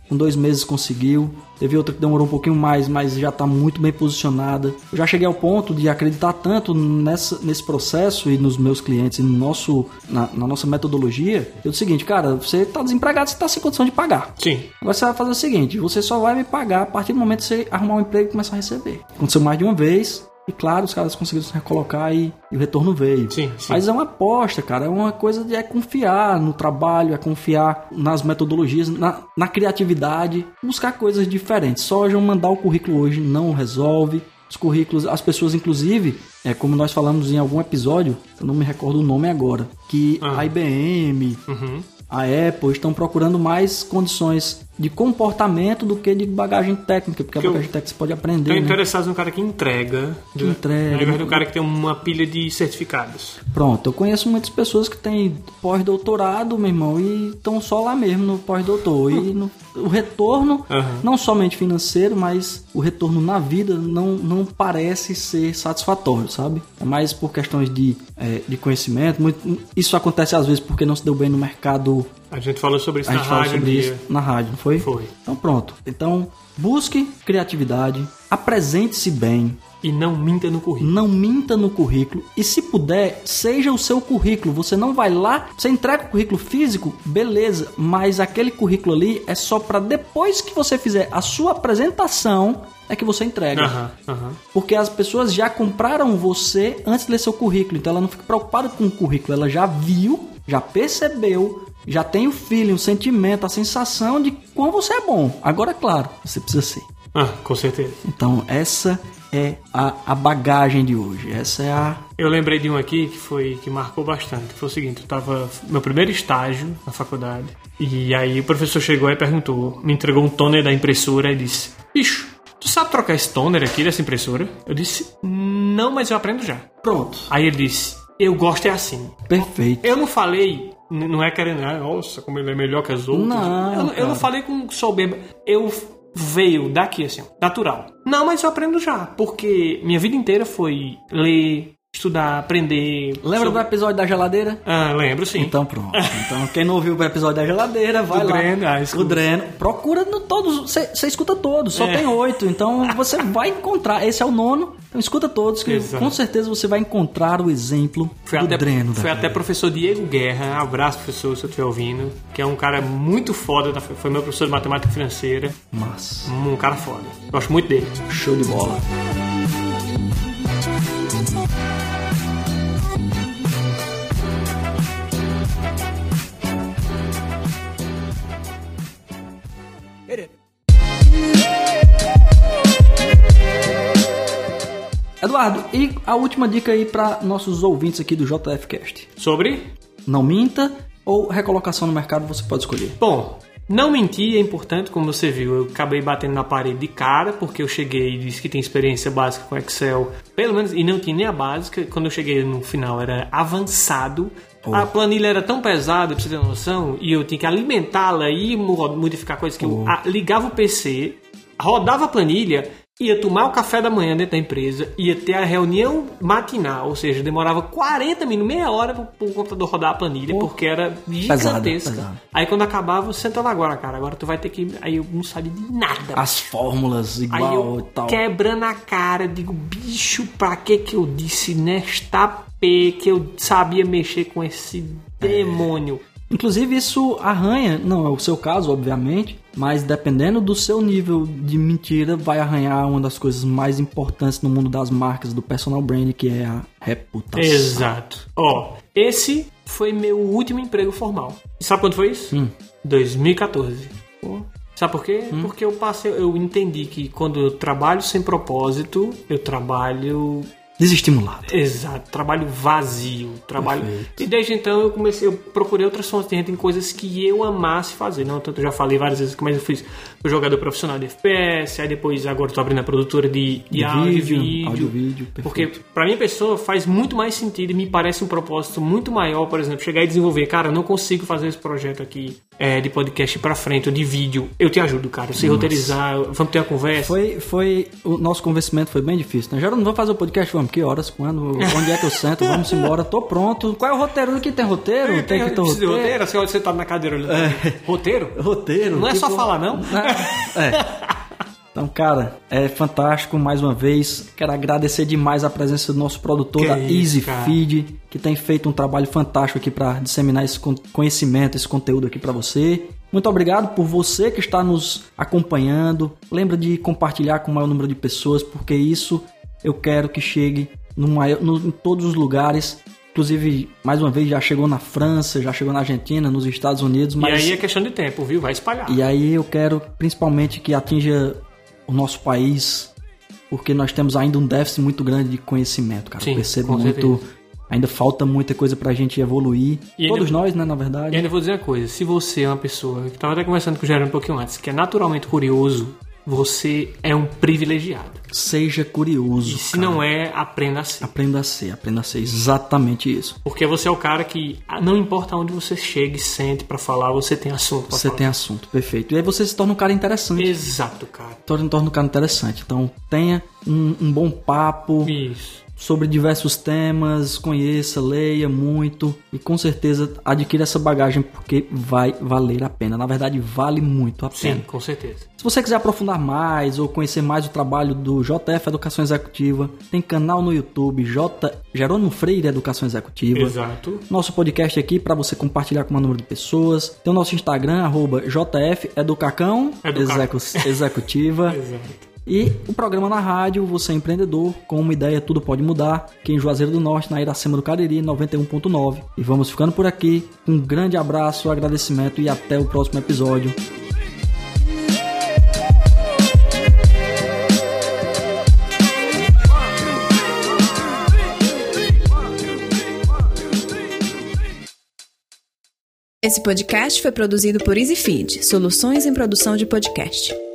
com dois meses conseguiu. Teve outra que demorou um pouquinho mais, mas já está muito bem posicionada. Eu já cheguei ao ponto de acreditar tanto nessa, nesse processo e nos meus clientes e no nosso, na, na nossa metodologia. Eu disse o seguinte, cara, você está desempregado, você está sem condição de pagar. Sim. Agora você vai fazer o seguinte, você só vai me pagar a partir do momento que você arrumar um emprego e começar a receber. Aconteceu mais de uma vez. E claro, os caras conseguiram se recolocar e, e o retorno veio. Sim, sim. Mas é uma aposta, cara. É uma coisa de é confiar no trabalho, é confiar nas metodologias, na, na criatividade, buscar coisas diferentes. Só já mandar o currículo hoje não resolve. Os currículos, as pessoas, inclusive, é como nós falamos em algum episódio, eu não me recordo o nome agora, que ah. a I B M, uhum. a Apple estão procurando mais condições de comportamento do que de bagagem técnica, porque, porque a bagagem eu, técnica você pode aprender. Estão né? interessados no cara que entrega, que entrega, ao invés do cara que tem uma pilha de certificados. Pronto, eu conheço muitas pessoas que têm pós-doutorado, meu irmão, e estão só lá mesmo no pós-doutor. E no, o retorno, uhum. não somente financeiro, mas o retorno na vida não, não parece ser satisfatório, sabe? É mais por questões de, é, de conhecimento. Muito, isso acontece às vezes porque não se deu bem no mercado. A gente falou sobre isso a na gente falou rádio. Sobre isso na rádio, não foi? Foi. Então pronto. Então, busque criatividade, apresente-se bem. E não minta no currículo. Não minta no currículo. E se puder, seja o seu currículo. Você não vai lá, você entrega o currículo físico, beleza. Mas aquele currículo ali é só para depois que você fizer a sua apresentação, é que você entrega. Uhum, uhum. Porque as pessoas já compraram você antes de ler seu currículo. Então ela não fica preocupada com o currículo. Ela já viu, já percebeu, já tem o feeling, o sentimento, a sensação de como você é bom. Agora, claro, você precisa ser. Ah, com certeza. Então essa é a, a bagagem de hoje. Essa é a... Eu lembrei de um aqui que foi que marcou bastante. Foi o seguinte, eu tava meu primeiro estágio na faculdade. E aí o professor chegou e perguntou, me entregou um toner da impressora e disse: bicho, tu sabe trocar esse toner aqui dessa impressora? Eu disse: não, mas eu aprendo já. Pronto. Aí ele disse: eu gosto é assim. Perfeito. Eu não falei, não é querendo, ah, nossa, como ele é melhor que as outras. Não, eu, eu não falei com soberba. Eu veio daqui assim, natural. Não, mas eu aprendo já, porque minha vida inteira foi ler, estudar, aprender. Lembra sobre... do episódio da geladeira? Ah, lembro, sim. Então pronto. Então quem não ouviu o episódio da geladeira, vai o lá. Dreno, ah, o Dreno. Procura no todos. Você escuta todos, só é. tem oito. Então você vai encontrar. Esse é o nono. Então escuta todos, que Exato. com certeza você vai encontrar o exemplo foi do até, Dreno. Foi até professor Diego Guerra. Abraço, professor, se eu estiver ouvindo. Que é um cara muito foda. Foi meu professor de matemática financeira. Massa. Um cara foda. Gosto muito dele. Show de bola. Eduardo, e a última dica aí para nossos ouvintes aqui do J F Cast? Sobre? Não minta ou recolocação no mercado, você pode escolher. Bom, não mentir é importante, como você viu. Eu acabei batendo na parede de cara, porque eu cheguei e disse que tem experiência básica com Excel, pelo menos, e não tinha nem a básica. Quando eu cheguei no final era avançado. Oh. A planilha era tão pesada, pra você ter noção, e eu tinha que alimentá-la e modificar coisas que oh. eu ligava o P C, rodava a planilha, ia tomar o café da manhã dentro da empresa, ia ter a reunião matinal, ou seja, demorava quarenta minutos, meia hora para o computador rodar a planilha, oh. porque era gigantesca. Pesado, pesado. Aí quando acabava, senta lá agora, cara, agora tu vai ter que... Aí eu não sabia de nada. As fórmulas igual Aí eu, e tal. Quebrando a cara, digo, bicho, pra que que eu disse nesta P que eu sabia mexer com esse demônio? É. Inclusive isso arranha, não é o seu caso, obviamente, mas dependendo do seu nível de mentira, vai arranhar uma das coisas mais importantes no mundo das marcas, do personal brand, que é a reputação. Exato. Ó, esse foi meu último emprego formal. E sabe quando foi isso? Hum. dois mil e catorze. Pô. Sabe por quê? Hum. Porque eu passei, eu entendi que quando eu trabalho sem propósito, eu trabalho... desestimulado. Exato, trabalho vazio, trabalho. Perfeito. E desde então eu comecei, eu procurei outras fontes de renda em coisas que eu amasse fazer. Não tanto, eu já falei várias vezes, mas eu fiz o jogador profissional de F P S, aí depois agora estou abrindo a produtora de, de, de áudio, vídeo, vídeo, áudio, vídeo. Porque para minha pessoa faz muito mais sentido e me parece um propósito muito maior, por exemplo, chegar e desenvolver, cara, eu não consigo fazer esse projeto aqui é, de podcast pra frente, ou de vídeo, eu te ajudo, cara. Eu sei Nossa. roteirizar, vamos ter uma conversa. Foi, foi, o nosso convencimento foi bem difícil, né? Geraldo, não vamos fazer o podcast, vamos, que horas, quando, onde é que eu sento, vamos embora, tô pronto. Qual é o roteiro? Aqui tem roteiro? É, tem tem que ter roteiro? roteiro? Você olha sentado na cadeira olhando. É. Roteiro? Roteiro. Não é tipo, só falar, não? É. Então, cara, é fantástico, mais uma vez. Quero agradecer demais a presença do nosso produtor que da isso, Easy cara. Feed, que tem feito um trabalho fantástico aqui para disseminar esse conhecimento, esse conteúdo aqui para você. Muito obrigado por você que está nos acompanhando. Lembra de compartilhar com o maior número de pessoas, porque isso eu quero que chegue no maior, no, em todos os lugares. Inclusive, mais uma vez, já chegou na França, já chegou na Argentina, nos Estados Unidos. Mas... E aí é questão de tempo, viu? Vai espalhar. E aí eu quero principalmente que atinja o nosso país, porque nós temos ainda um déficit muito grande de conhecimento, cara. Sim, eu percebo com muito, certeza. Ainda falta muita coisa pra gente evoluir. E Todos ainda, nós, né, na verdade. E ainda vou dizer uma coisa, se você é uma pessoa, que estava até conversando com o Gerando um pouquinho antes, que é naturalmente curioso, você é um privilegiado. Seja curioso. E se cara. não é, aprenda a ser. Aprenda a ser, aprenda a ser, exatamente isso. Porque você é o cara que, não importa onde você chegue, sente pra falar, você tem assunto pra Você falar. tem assunto, perfeito. E aí você se torna um cara interessante. Exato, cara. Torna, torna um cara interessante. Então tenha um, um bom papo. Isso. Sobre diversos temas, conheça, leia muito e com certeza adquira essa bagagem porque vai valer a pena. Na verdade, vale muito a pena. Sim, com certeza. Se você quiser aprofundar mais ou conhecer mais o trabalho do J F Educação Executiva, tem canal no YouTube, J... Jerônimo Freire Educação Executiva. Exato. Nosso podcast aqui para você compartilhar com o maior número de pessoas. Tem o nosso Instagram, arroba J F Educacão Educa... Executiva. Exato. E o programa na rádio, Você é Empreendedor, com uma ideia tudo pode mudar, aqui em Juazeiro do Norte, na Iracema do Cariri, noventa e um ponto nove. E vamos ficando por aqui, um grande abraço, agradecimento e até o próximo episódio. Esse podcast foi produzido por Easy Feed, soluções em produção de podcast.